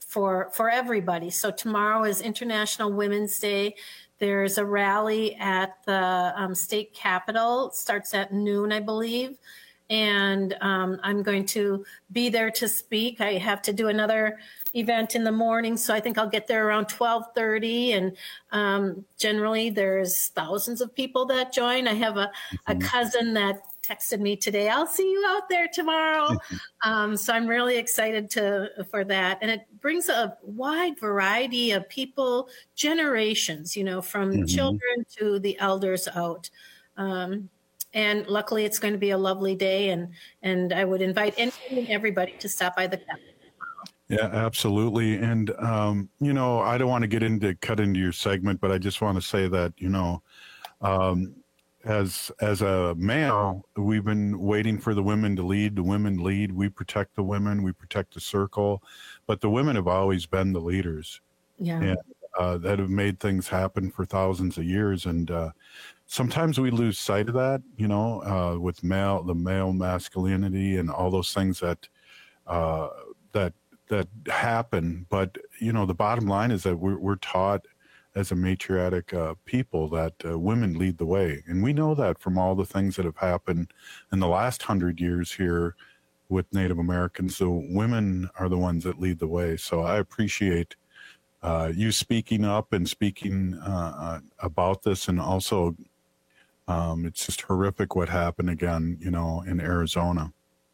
for for everybody. So tomorrow is International Women's Day. There's a rally at the um, state capitol. It starts at noon, I believe. And um, I'm going to be there to speak. I have to do another event in the morning, so I think I'll get there around twelve thirty. And um, generally, there's thousands of people that join. I have a, mm-hmm. a cousin that texted me today, I'll see you out there tomorrow. Mm-hmm. Um, so I'm really excited to for that. And it brings a wide variety of people, generations, you know, from mm-hmm. children to the elders out. Um, And luckily, it's going to be a lovely day, and and I would invite anyone and everybody to stop by the Capitol. Yeah, absolutely. And um, you know, I don't want to get into cut into your segment, but I just want to say that you know, um, as as a male, we've been waiting for the women to lead. The women lead. We protect the women. We protect the circle, but the women have always been the leaders. Yeah. And, uh, that have made things happen for thousands of years, and. Uh, Sometimes we lose sight of that, you know, uh, with male, the male masculinity and all those things that uh, that that happen. But you know, the bottom line is that we're we're taught as a matriarchic uh, people that uh, women lead the way, and we know that from all the things that have happened in the last hundred years here with Native Americans. So women are the ones that lead the way. So I appreciate uh, you speaking up and speaking uh, about this, and also. Um, it's just horrific what happened again, you know, in Arizona.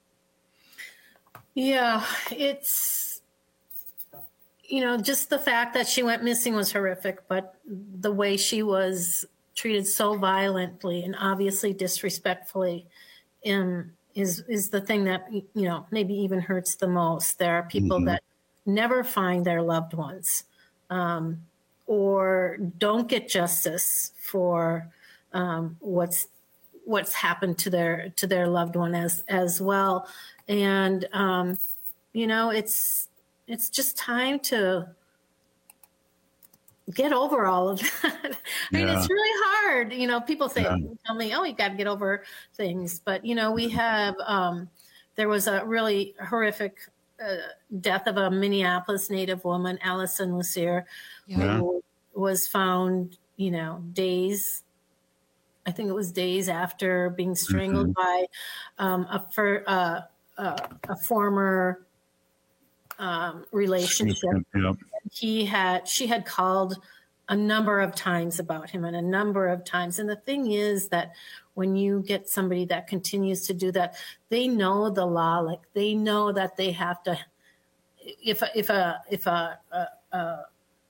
Yeah, it's, you know, just the fact that she went missing was horrific, but the way she was treated so violently and obviously disrespectfully um, is is the thing that, you know, maybe even hurts the most. There are people mm-hmm. that never find their loved ones um, or don't get justice for Um, what's what's happened to their to their loved one as as well, and um, you know it's it's just time to get over all of that. I mean, yeah. It's really hard. You know, people say yeah. tell me, oh, you got to get over things, but you know, we have um, there was a really horrific uh, death of a Minneapolis Native woman, Allison Lucier, yeah. who was found, you know, days. I think it was days after being strangled mm-hmm. by um, a, for, uh, uh, a former um, relationship. Yep. He had, she had called a number of times about him and a number of times. And the thing is that when you get somebody that continues to do that, they know the law, like they know that they have to, if, if a, if a, a, a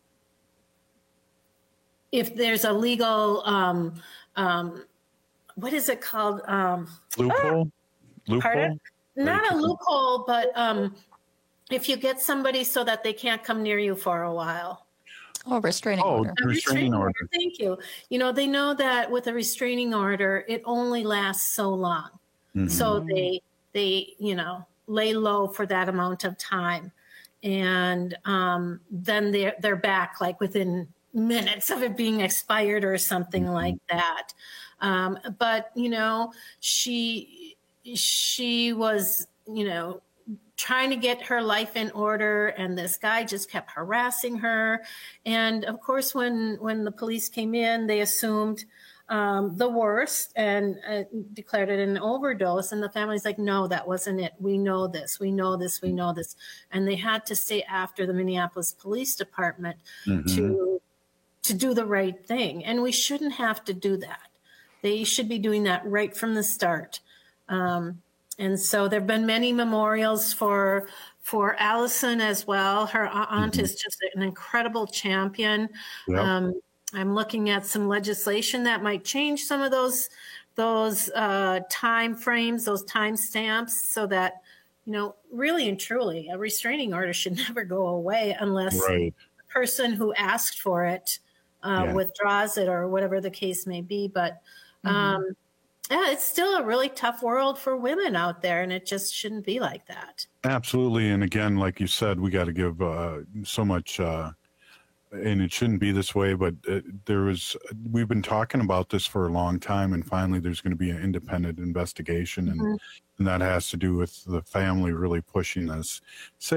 if there's a legal, um, um, what is it called? Um, loophole? Ah, loophole? Pardon? Not a loophole, but um, if you get somebody so that they can't come near you for a while. Oh, restraining oh, order. A restraining, restraining order. order. Thank you. You know, they know that with a restraining order, it only lasts so long. Mm-hmm. So they, they, you know, lay low for that amount of time. And um, then they're, they're back like within minutes of it being expired or something mm-hmm. like that. Um, but, you know, she, she was, you know, trying to get her life in order, and this guy just kept harassing her. And of course, when, when the police came in, they assumed um, the worst and uh, declared it an overdose. And the family's like, no, that wasn't it. We know this, we know this, we know this. And they had to stay after the Minneapolis Police Department mm-hmm. to to do the right thing. And we shouldn't have to do that. They should be doing that right from the start. Um, and so there have been many memorials for for Allison as well. Her aunt mm-hmm. is just an incredible champion. Yep. Um, I'm looking at some legislation that might change some of those those uh, time frames, those time stamps, so that, you know, really and truly, a restraining order should never go away unless right. the person who asked for it Uh, yeah. withdraws it or whatever the case may be. But um, mm-hmm. yeah, it's still a really tough world for women out there, and it just shouldn't be like that. Absolutely. And again, like you said, we got to give uh, so much, uh, and it shouldn't be this way, but uh, there was, we've been talking about this for a long time, and finally there's going to be an independent investigation, and, mm-hmm. and that has to do with the family really pushing this. Say,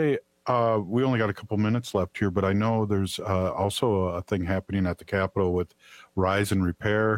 uh, we only got a couple minutes left here, but I know there's uh, also a thing happening at the Capitol with Rise and Repair,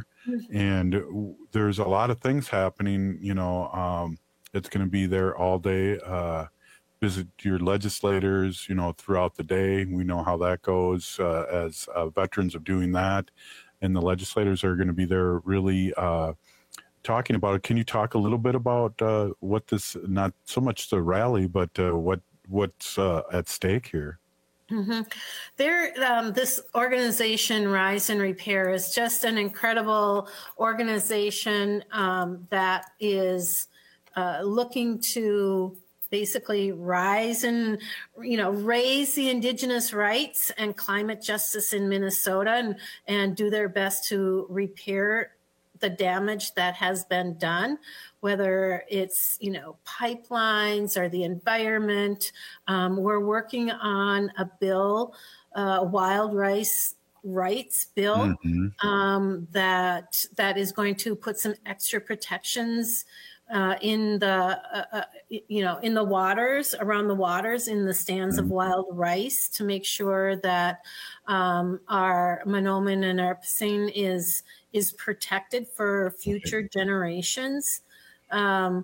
and there's a lot of things happening. You know, um, it's going to be there all day. Uh, visit your legislators, you know, throughout the day. We know how that goes uh, as uh, veterans of doing that, and the legislators are going to be there really uh, talking about it. Can you talk a little bit about uh, what this, not so much the rally, but uh, what what's uh, at stake here? Mm-hmm. There, um, this organization, Rise and Repair, is just an incredible organization um, that is uh, looking to basically rise and, you know, raise the indigenous rights and climate justice in Minnesota, and, and do their best to repair the damage that has been done, whether it's, you know, pipelines or the environment. Um, we're working on a bill, uh, wild rice rights bill, mm-hmm. um, that that is going to put some extra protections Uh, in the, uh, uh, you know, in the waters, around the waters, in the stands mm-hmm. of wild rice, to make sure that um, our Mahnomen and our Pising is is protected for future generations. Um,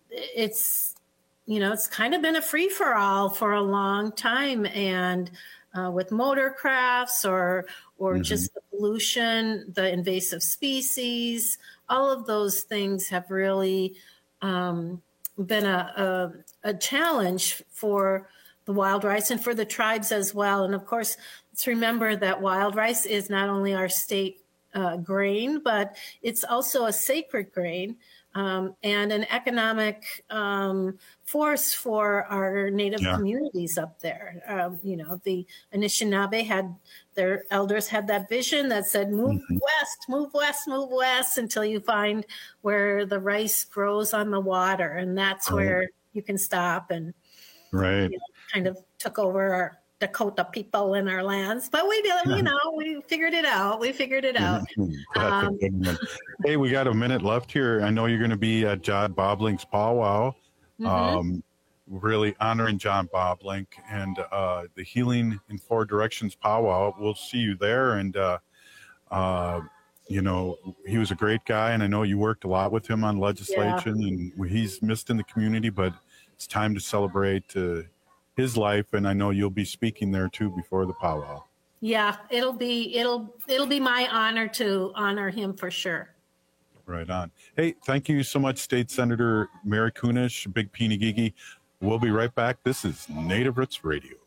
it's, you know, it's kind of been a free for all for a long time, and uh, with motor crafts or or mm-hmm. just the pollution, the invasive species, all of those things have really Um, been a, a, a challenge for the wild rice and for the tribes as well. And of course, let's remember that wild rice is not only our state uh, grain, but it's also a sacred grain um, and an economic um, force for our Native yeah. communities up there. Um, you know, the Anishinaabe had, their elders had that vision that said, move mm-hmm. west, move west, move west, until you find where the rice grows on the water. And that's oh. where you can stop, and right. you know, kind of took over our Dakota people in our lands. But we did, you know, we figured it out. We figured it out. Um, hey, we got a minute left here. I know you're going to be at John Boblink's powwow. Mm-hmm. Um, really honoring John Boblink and uh, the Healing in Four Directions powwow. We'll see you there. And, uh, uh, you know, he was a great guy, and I know you worked a lot with him on legislation, yeah. and he's missed in the community, but it's time to celebrate uh, his life. And I know you'll be speaking there too before the powwow. Yeah, it'll be, it'll, it'll be my honor to honor him for sure. Right on. Hey, thank you so much, State Senator Mary Kunesh, Big Peenagigi. We'll be right back. This is Native Roots Radio.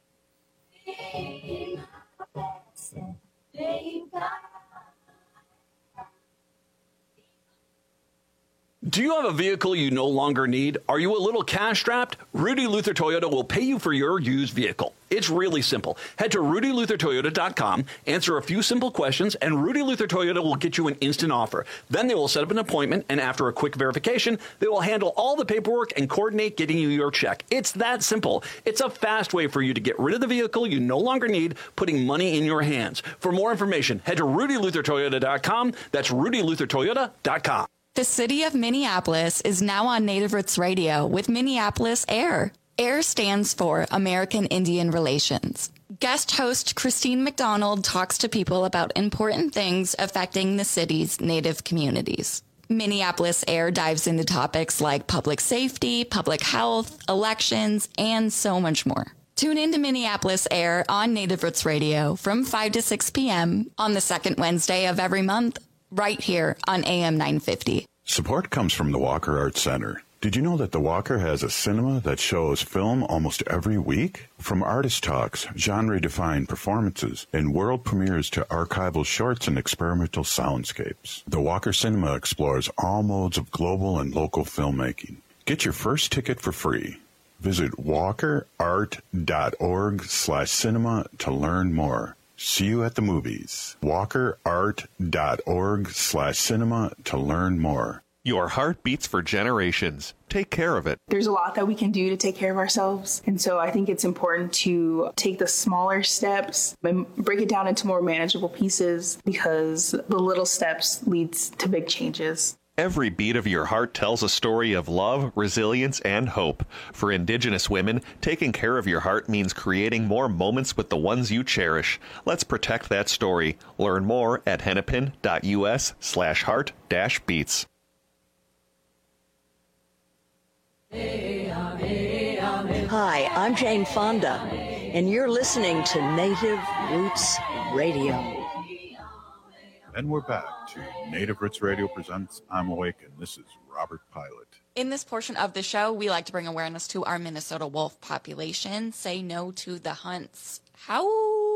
Do you have a vehicle you no longer need? Are you a little cash strapped? Rudy Luther Toyota will pay you for your used vehicle. It's really simple. Head to rudy luther toyota dot com, answer a few simple questions, and Rudy Luther Toyota will get you an instant offer. Then they will set up an appointment, and after a quick verification, they will handle all the paperwork and coordinate getting you your check. It's that simple. It's a fast way for you to get rid of the vehicle you no longer need, putting money in your hands. For more information, head to rudy luther toyota dot com. That's rudy luther toyota dot com. The city of Minneapolis is now on Native Roots Radio with Minneapolis AIR. AIR stands for American Indian Relations. Guest host Christine McDonald talks to people about important things affecting the city's Native communities. Minneapolis AIR dives into topics like public safety, public health, elections, and so much more. Tune in to Minneapolis AIR on Native Roots Radio from five to six p.m. on the second Wednesday of every month, right here on A M nine fifty. Support comes from the Walker Arts Center. Did you know that the Walker has a cinema that shows film almost every week? From artist talks, genre-defined performances, and world premieres to archival shorts and experimental soundscapes, the Walker Cinema explores all modes of global and local filmmaking. Get your first ticket for free. Visit walker art dot org slash cinema to learn more. See you at the movies. walker art dot org slash cinema to learn more. Your heart beats for generations. Take care of it. There's a lot that we can do to take care of ourselves. And so I think it's important to take the smaller steps and break it down into more manageable pieces, because the little steps leads to big changes. Every beat of your heart tells a story of love, resilience, and hope. For Indigenous women, taking care of your heart means creating more moments with the ones you cherish. Let's protect that story. Learn more at hennepin.us slash heart dash beats. Hi, I'm Jane Fonda, and you're listening to Native Roots Radio. And we're back to Native Roots Radio presents I'm Awake, and this is Robert Pilot. In this portion of the show, we like to bring awareness to our Minnesota wolf population. Say no to the hunts. How?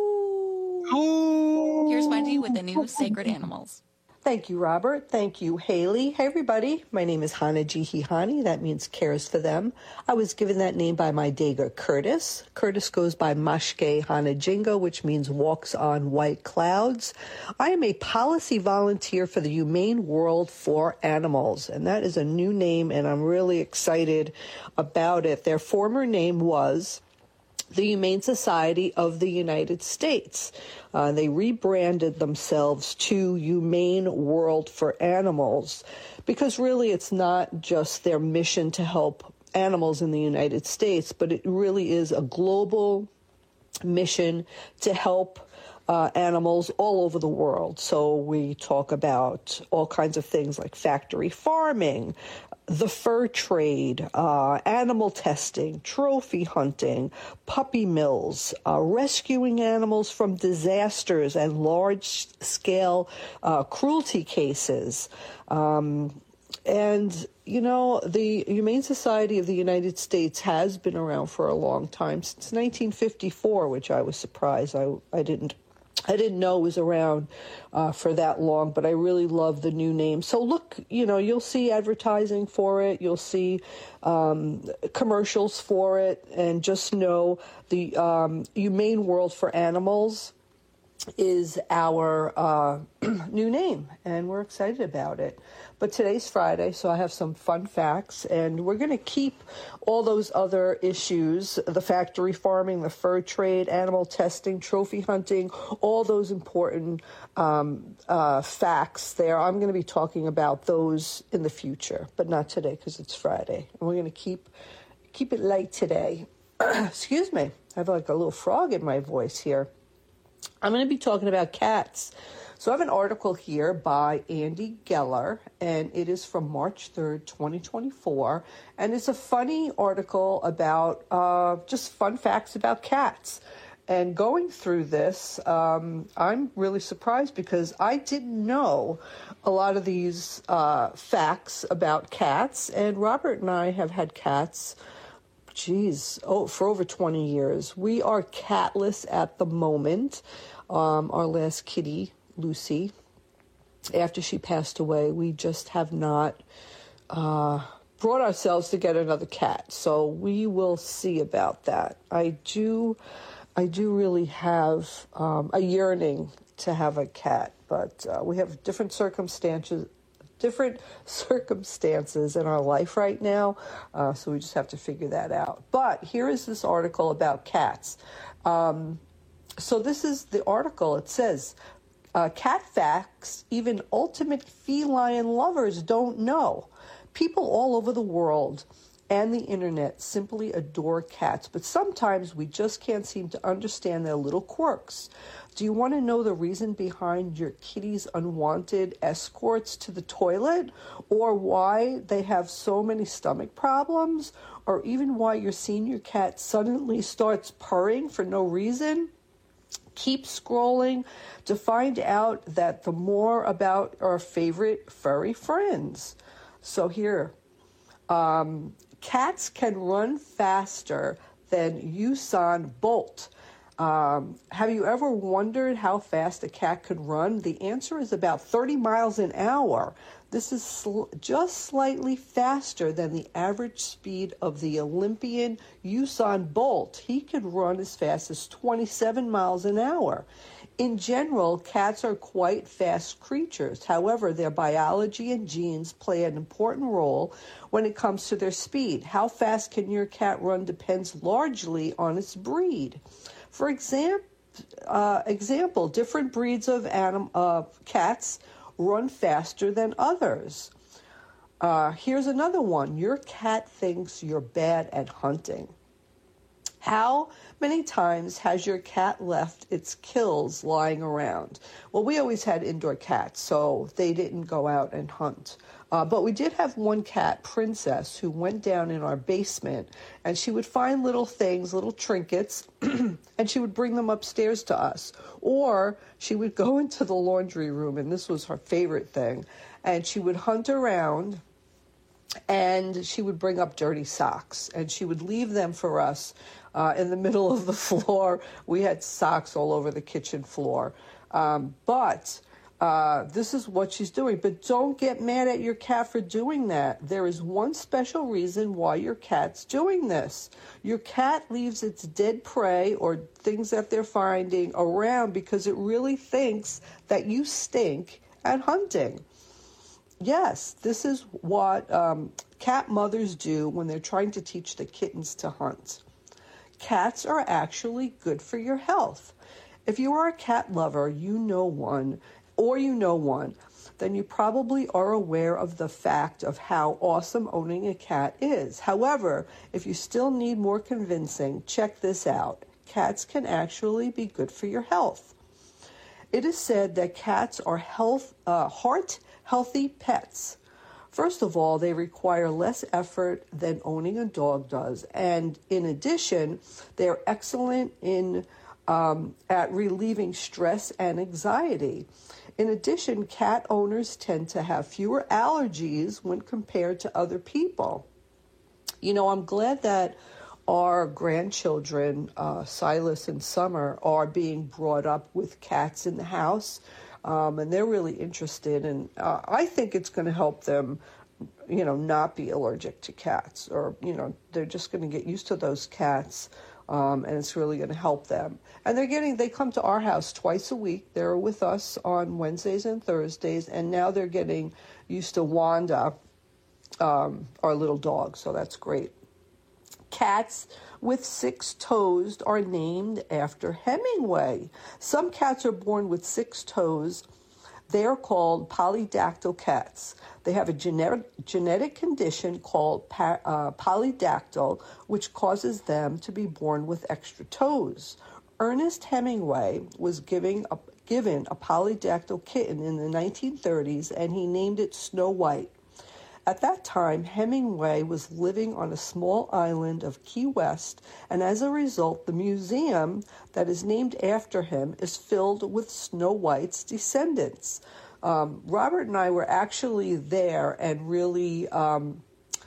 Here's Wendy with the new Sacred Animals. Thank you, Robert. Thank you, Haley. Hey, everybody. My name is Hana Jihihani. That means cares for them. I was given that name by my Dega, Curtis. Curtis goes by Mashke Hana Jingo, which means walks on white clouds. I am a policy volunteer for the Humane World for Animals, and that is a new name, and I'm really excited about it. Their former name was the Humane Society of the United States. Uh, they rebranded themselves to Humane World for Animals because really it's not just their mission to help animals in the United States, but it really is a global mission to help Uh, animals all over the world. So we talk about all kinds of things like factory farming, the fur trade, uh, animal testing, trophy hunting, puppy mills, uh, rescuing animals from disasters and large-scale uh, cruelty cases. Um, and, you know, the Humane Society of the United States has been around for a long time, since nineteen fifty-four, which I was surprised I, I didn't I didn't know it was around uh, for that long, but I really love the new name. So look, you know, you'll see advertising for it. You'll see um, commercials for it. And just know the um, Humane World for Animals is our uh, new name, and we're excited about it. But today's Friday, so I have some fun facts, and we're going to keep all those other issues, the factory farming, the fur trade, animal testing, trophy hunting, all those important um, uh, facts there. I'm going to be talking about those in the future, but not today because it's Friday. And we're going to keep keep it light today. Excuse me. I have like a little frog in my voice here. I'm going to be talking about cats. So I have an article here by Andy Geller, and it is from March third, twenty twenty-four, and it's a funny article about uh, just fun facts about cats. And going through this, um, I'm really surprised because I didn't know a lot of these uh, facts about cats, and Robert and I have had cats Geez, oh, for over twenty years. We are catless at the moment. Um, our last kitty, Lucy, after she passed away, we just have not uh, brought ourselves to get another cat. So we will see about that. I do, I do really have um, a yearning to have a cat, but uh, we have different circumstances. different circumstances in our life right now, uh, so we just have to figure that out. But here is this article about cats. Um, so this is the article. It says, uh, cat facts even ultimate feline lovers don't know. People all over the world and the internet simply adore cats, but sometimes we just can't seem to understand their little quirks. Do you want to know the reason behind your kitty's unwanted escorts to the toilet, or why they have so many stomach problems, or even why your senior cat suddenly starts purring for no reason? Keep scrolling to find out that the more about our favorite furry friends. So here, um, cats can run faster than Usain Bolt. Um, have you ever wondered how fast a cat could run? The answer is about thirty miles an hour. This is sl- just slightly faster than the average speed of the Olympian Usain Bolt. He could run as fast as twenty-seven miles an hour. In general, cats are quite fast creatures. However, their biology and genes play an important role when it comes to their speed. How fast can your cat run depends largely on its breed. For example, uh, example, different breeds of anim- uh, cats run faster than others. Uh, here's another one. Your cat thinks you're bad at hunting. How many times has your cat left its kills lying around? Well, we always had indoor cats, so they didn't go out and hunt. Uh, but we did have one cat, Princess, who went down in our basement, and she would find little things, little trinkets, and she would bring them upstairs to us. Or she would go into the laundry room, and this was her favorite thing, and she would hunt around, and she would bring up dirty socks, and she would leave them for us uh, in the middle of the floor. We had socks all over the kitchen floor. Um, but uh, this is what she's doing. But don't get mad at your cat for doing that. There is one special reason why your cat's doing this. Your cat leaves its dead prey or things that they're finding around because it really thinks that you stink at hunting. Yes, this is what um, cat mothers do when they're trying to teach the kittens to hunt. Cats are actually good for your health. If you are a cat lover, you know one, or you know one, then you probably are aware of the fact of how awesome owning a cat is. However, if you still need more convincing, check this out. Cats can actually be good for your health. It is said that cats are health, uh, heart healthy pets. First of all, they require less effort than owning a dog does. And in addition, they're excellent in um, at relieving stress and anxiety. In addition, cat owners tend to have fewer allergies when compared to other people. You know, I'm glad that our grandchildren, uh, Silas and Summer, are being brought up with cats in the house. Um, and they're really interested, and uh, I think it's going to help them, you know, not be allergic to cats, or, you know, they're just going to get used to those cats, um, and it's really going to help them. And they're getting, they come to our house twice a week. They're with us on Wednesdays and Thursdays, and now they're getting used to Wanda, um, our little dog, so that's great. Cats with six toes are named after Hemingway. Some cats are born with six toes. They are called polydactyl cats. They have a genetic, genetic condition called pa, uh, polydactyl, which causes them to be born with extra toes. Ernest Hemingway was giving a, given a polydactyl kitten in the nineteen thirties, and he named it Snow White. At that time, Hemingway was living on a small island of Key West, and as a result, the museum that is named after him is filled with Snow White's descendants. Um, Robert and I were actually there and really, um,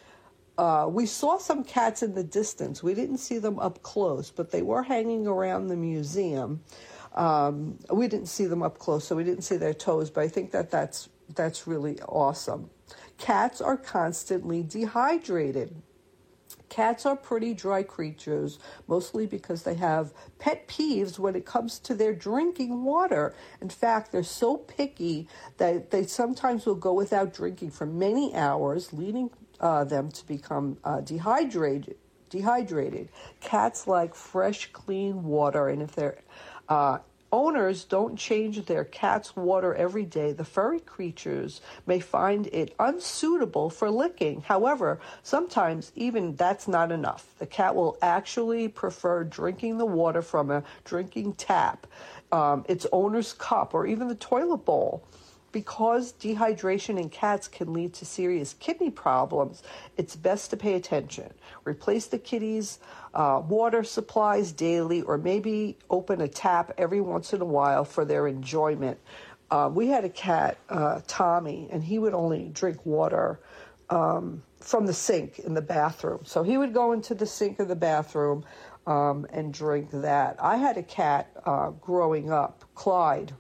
uh, we saw some cats in the distance. We didn't see them up close, but they were hanging around the museum. Um, we didn't see them up close, so we didn't see their toes, but I think that that's, that's really awesome. Cats are constantly dehydrated. Cats are pretty dry creatures, mostly because they have pet peeves when it comes to their drinking water. In fact, they're so picky that they sometimes will go without drinking for many hours, leading uh, them to become uh, dehydrated. Dehydrated. Cats like fresh, clean water, and if they're uh, owners don't change their cat's water every day, the furry creatures may find it unsuitable for licking. However, sometimes even that's not enough. The cat will actually prefer drinking the water from a drinking tap, um, its owner's cup, or even the toilet bowl. Because dehydration in cats can lead to serious kidney problems, it's best to pay attention. Replace the kitty's uh, water supplies daily, or maybe open a tap every once in a while for their enjoyment. Uh, we had a cat, uh, Tommy, and he would only drink water um, from the sink in the bathroom. So he would go into the sink of the bathroom um, and drink that. I had a cat uh, growing up, Clyde.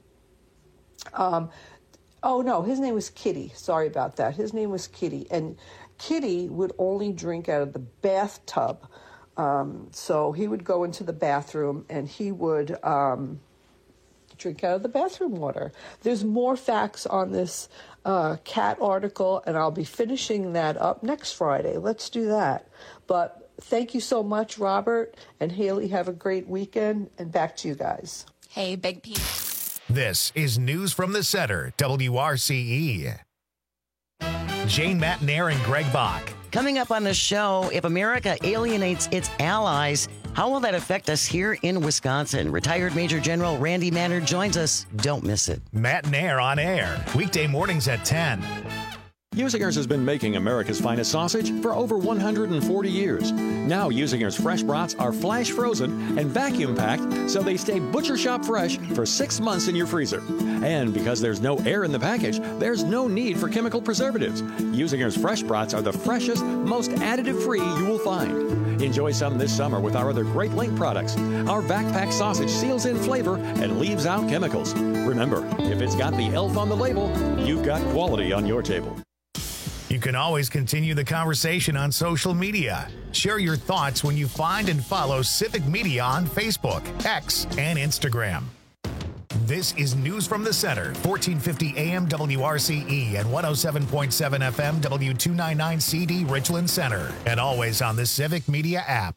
Um, Oh, no, his name was Kitty. Sorry about that. His name was Kitty. And Kitty would only drink out of the bathtub. Um, so he would go into the bathroom and he would um, drink out of the bathroom water. There's more facts on this uh, cat article, and I'll be finishing that up next Friday. Let's do that. But thank you so much, Robert and Haley. Have a great weekend, and back to you guys. Hey, Big P. This is News from the Center, W R C E. Jane Matnair and Greg Bach. Coming up on the show, if America alienates its allies, how will that affect us here in Wisconsin? Retired Major General Randy Mannard joins us. Don't miss it. Matnair on air, weekday mornings at ten. Usinger's has been making America's finest sausage for over one hundred forty years. Now Usinger's fresh brats are flash frozen and vacuum packed so they stay butcher shop fresh for six months in your freezer. And because there's no air in the package, there's no need for chemical preservatives. Usinger's fresh brats are the freshest, most additive-free you will find. Enjoy some this summer with our other Great Link products. Our vac-packed sausage seals in flavor and leaves out chemicals. Remember, if it's got the elf on the label, you've got quality on your table. You can always continue the conversation on social media. Share your thoughts when you find and follow Civic Media on Facebook, X, and Instagram. This is News from the Center, fourteen fifty A M W R C E and one oh seven point seven F M W two ninety-nine C D Richland Center, and always on the Civic Media app.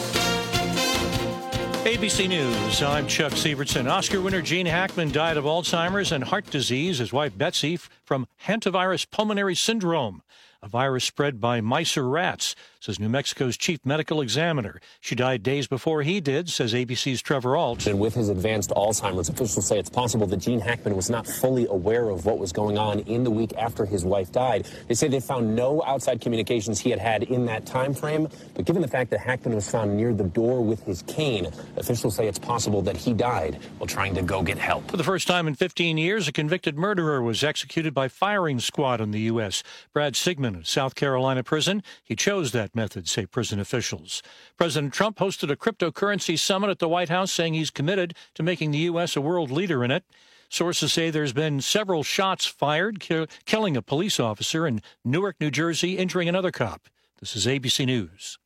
A B C News, I'm Chuck Sievertson. Oscar winner Gene Hackman died of Alzheimer's and heart disease. His wife Betsy from hantavirus pulmonary syndrome, a virus spread by mice or rats, says New Mexico's chief medical examiner. She died days before he did, says A B C's Trevor Alt. And with his advanced Alzheimer's, officials say it's possible that Gene Hackman was not fully aware of what was going on in the week after his wife died. They say they found no outside communications he had had in that time frame, but given the fact that Hackman was found near the door with his cane, officials say it's possible that he died while trying to go get help. For the first time in fifteen years, a convicted murderer was executed by firing squad in the U S. Brad Sigmund of South Carolina prison. He chose that method, say prison officials. President Trump hosted a cryptocurrency summit at the White House, saying he's committed to making the U S a world leader in it. Sources say there's been several shots fired, ki- killing a police officer in Newark, New Jersey, injuring another cop. This is A B C News.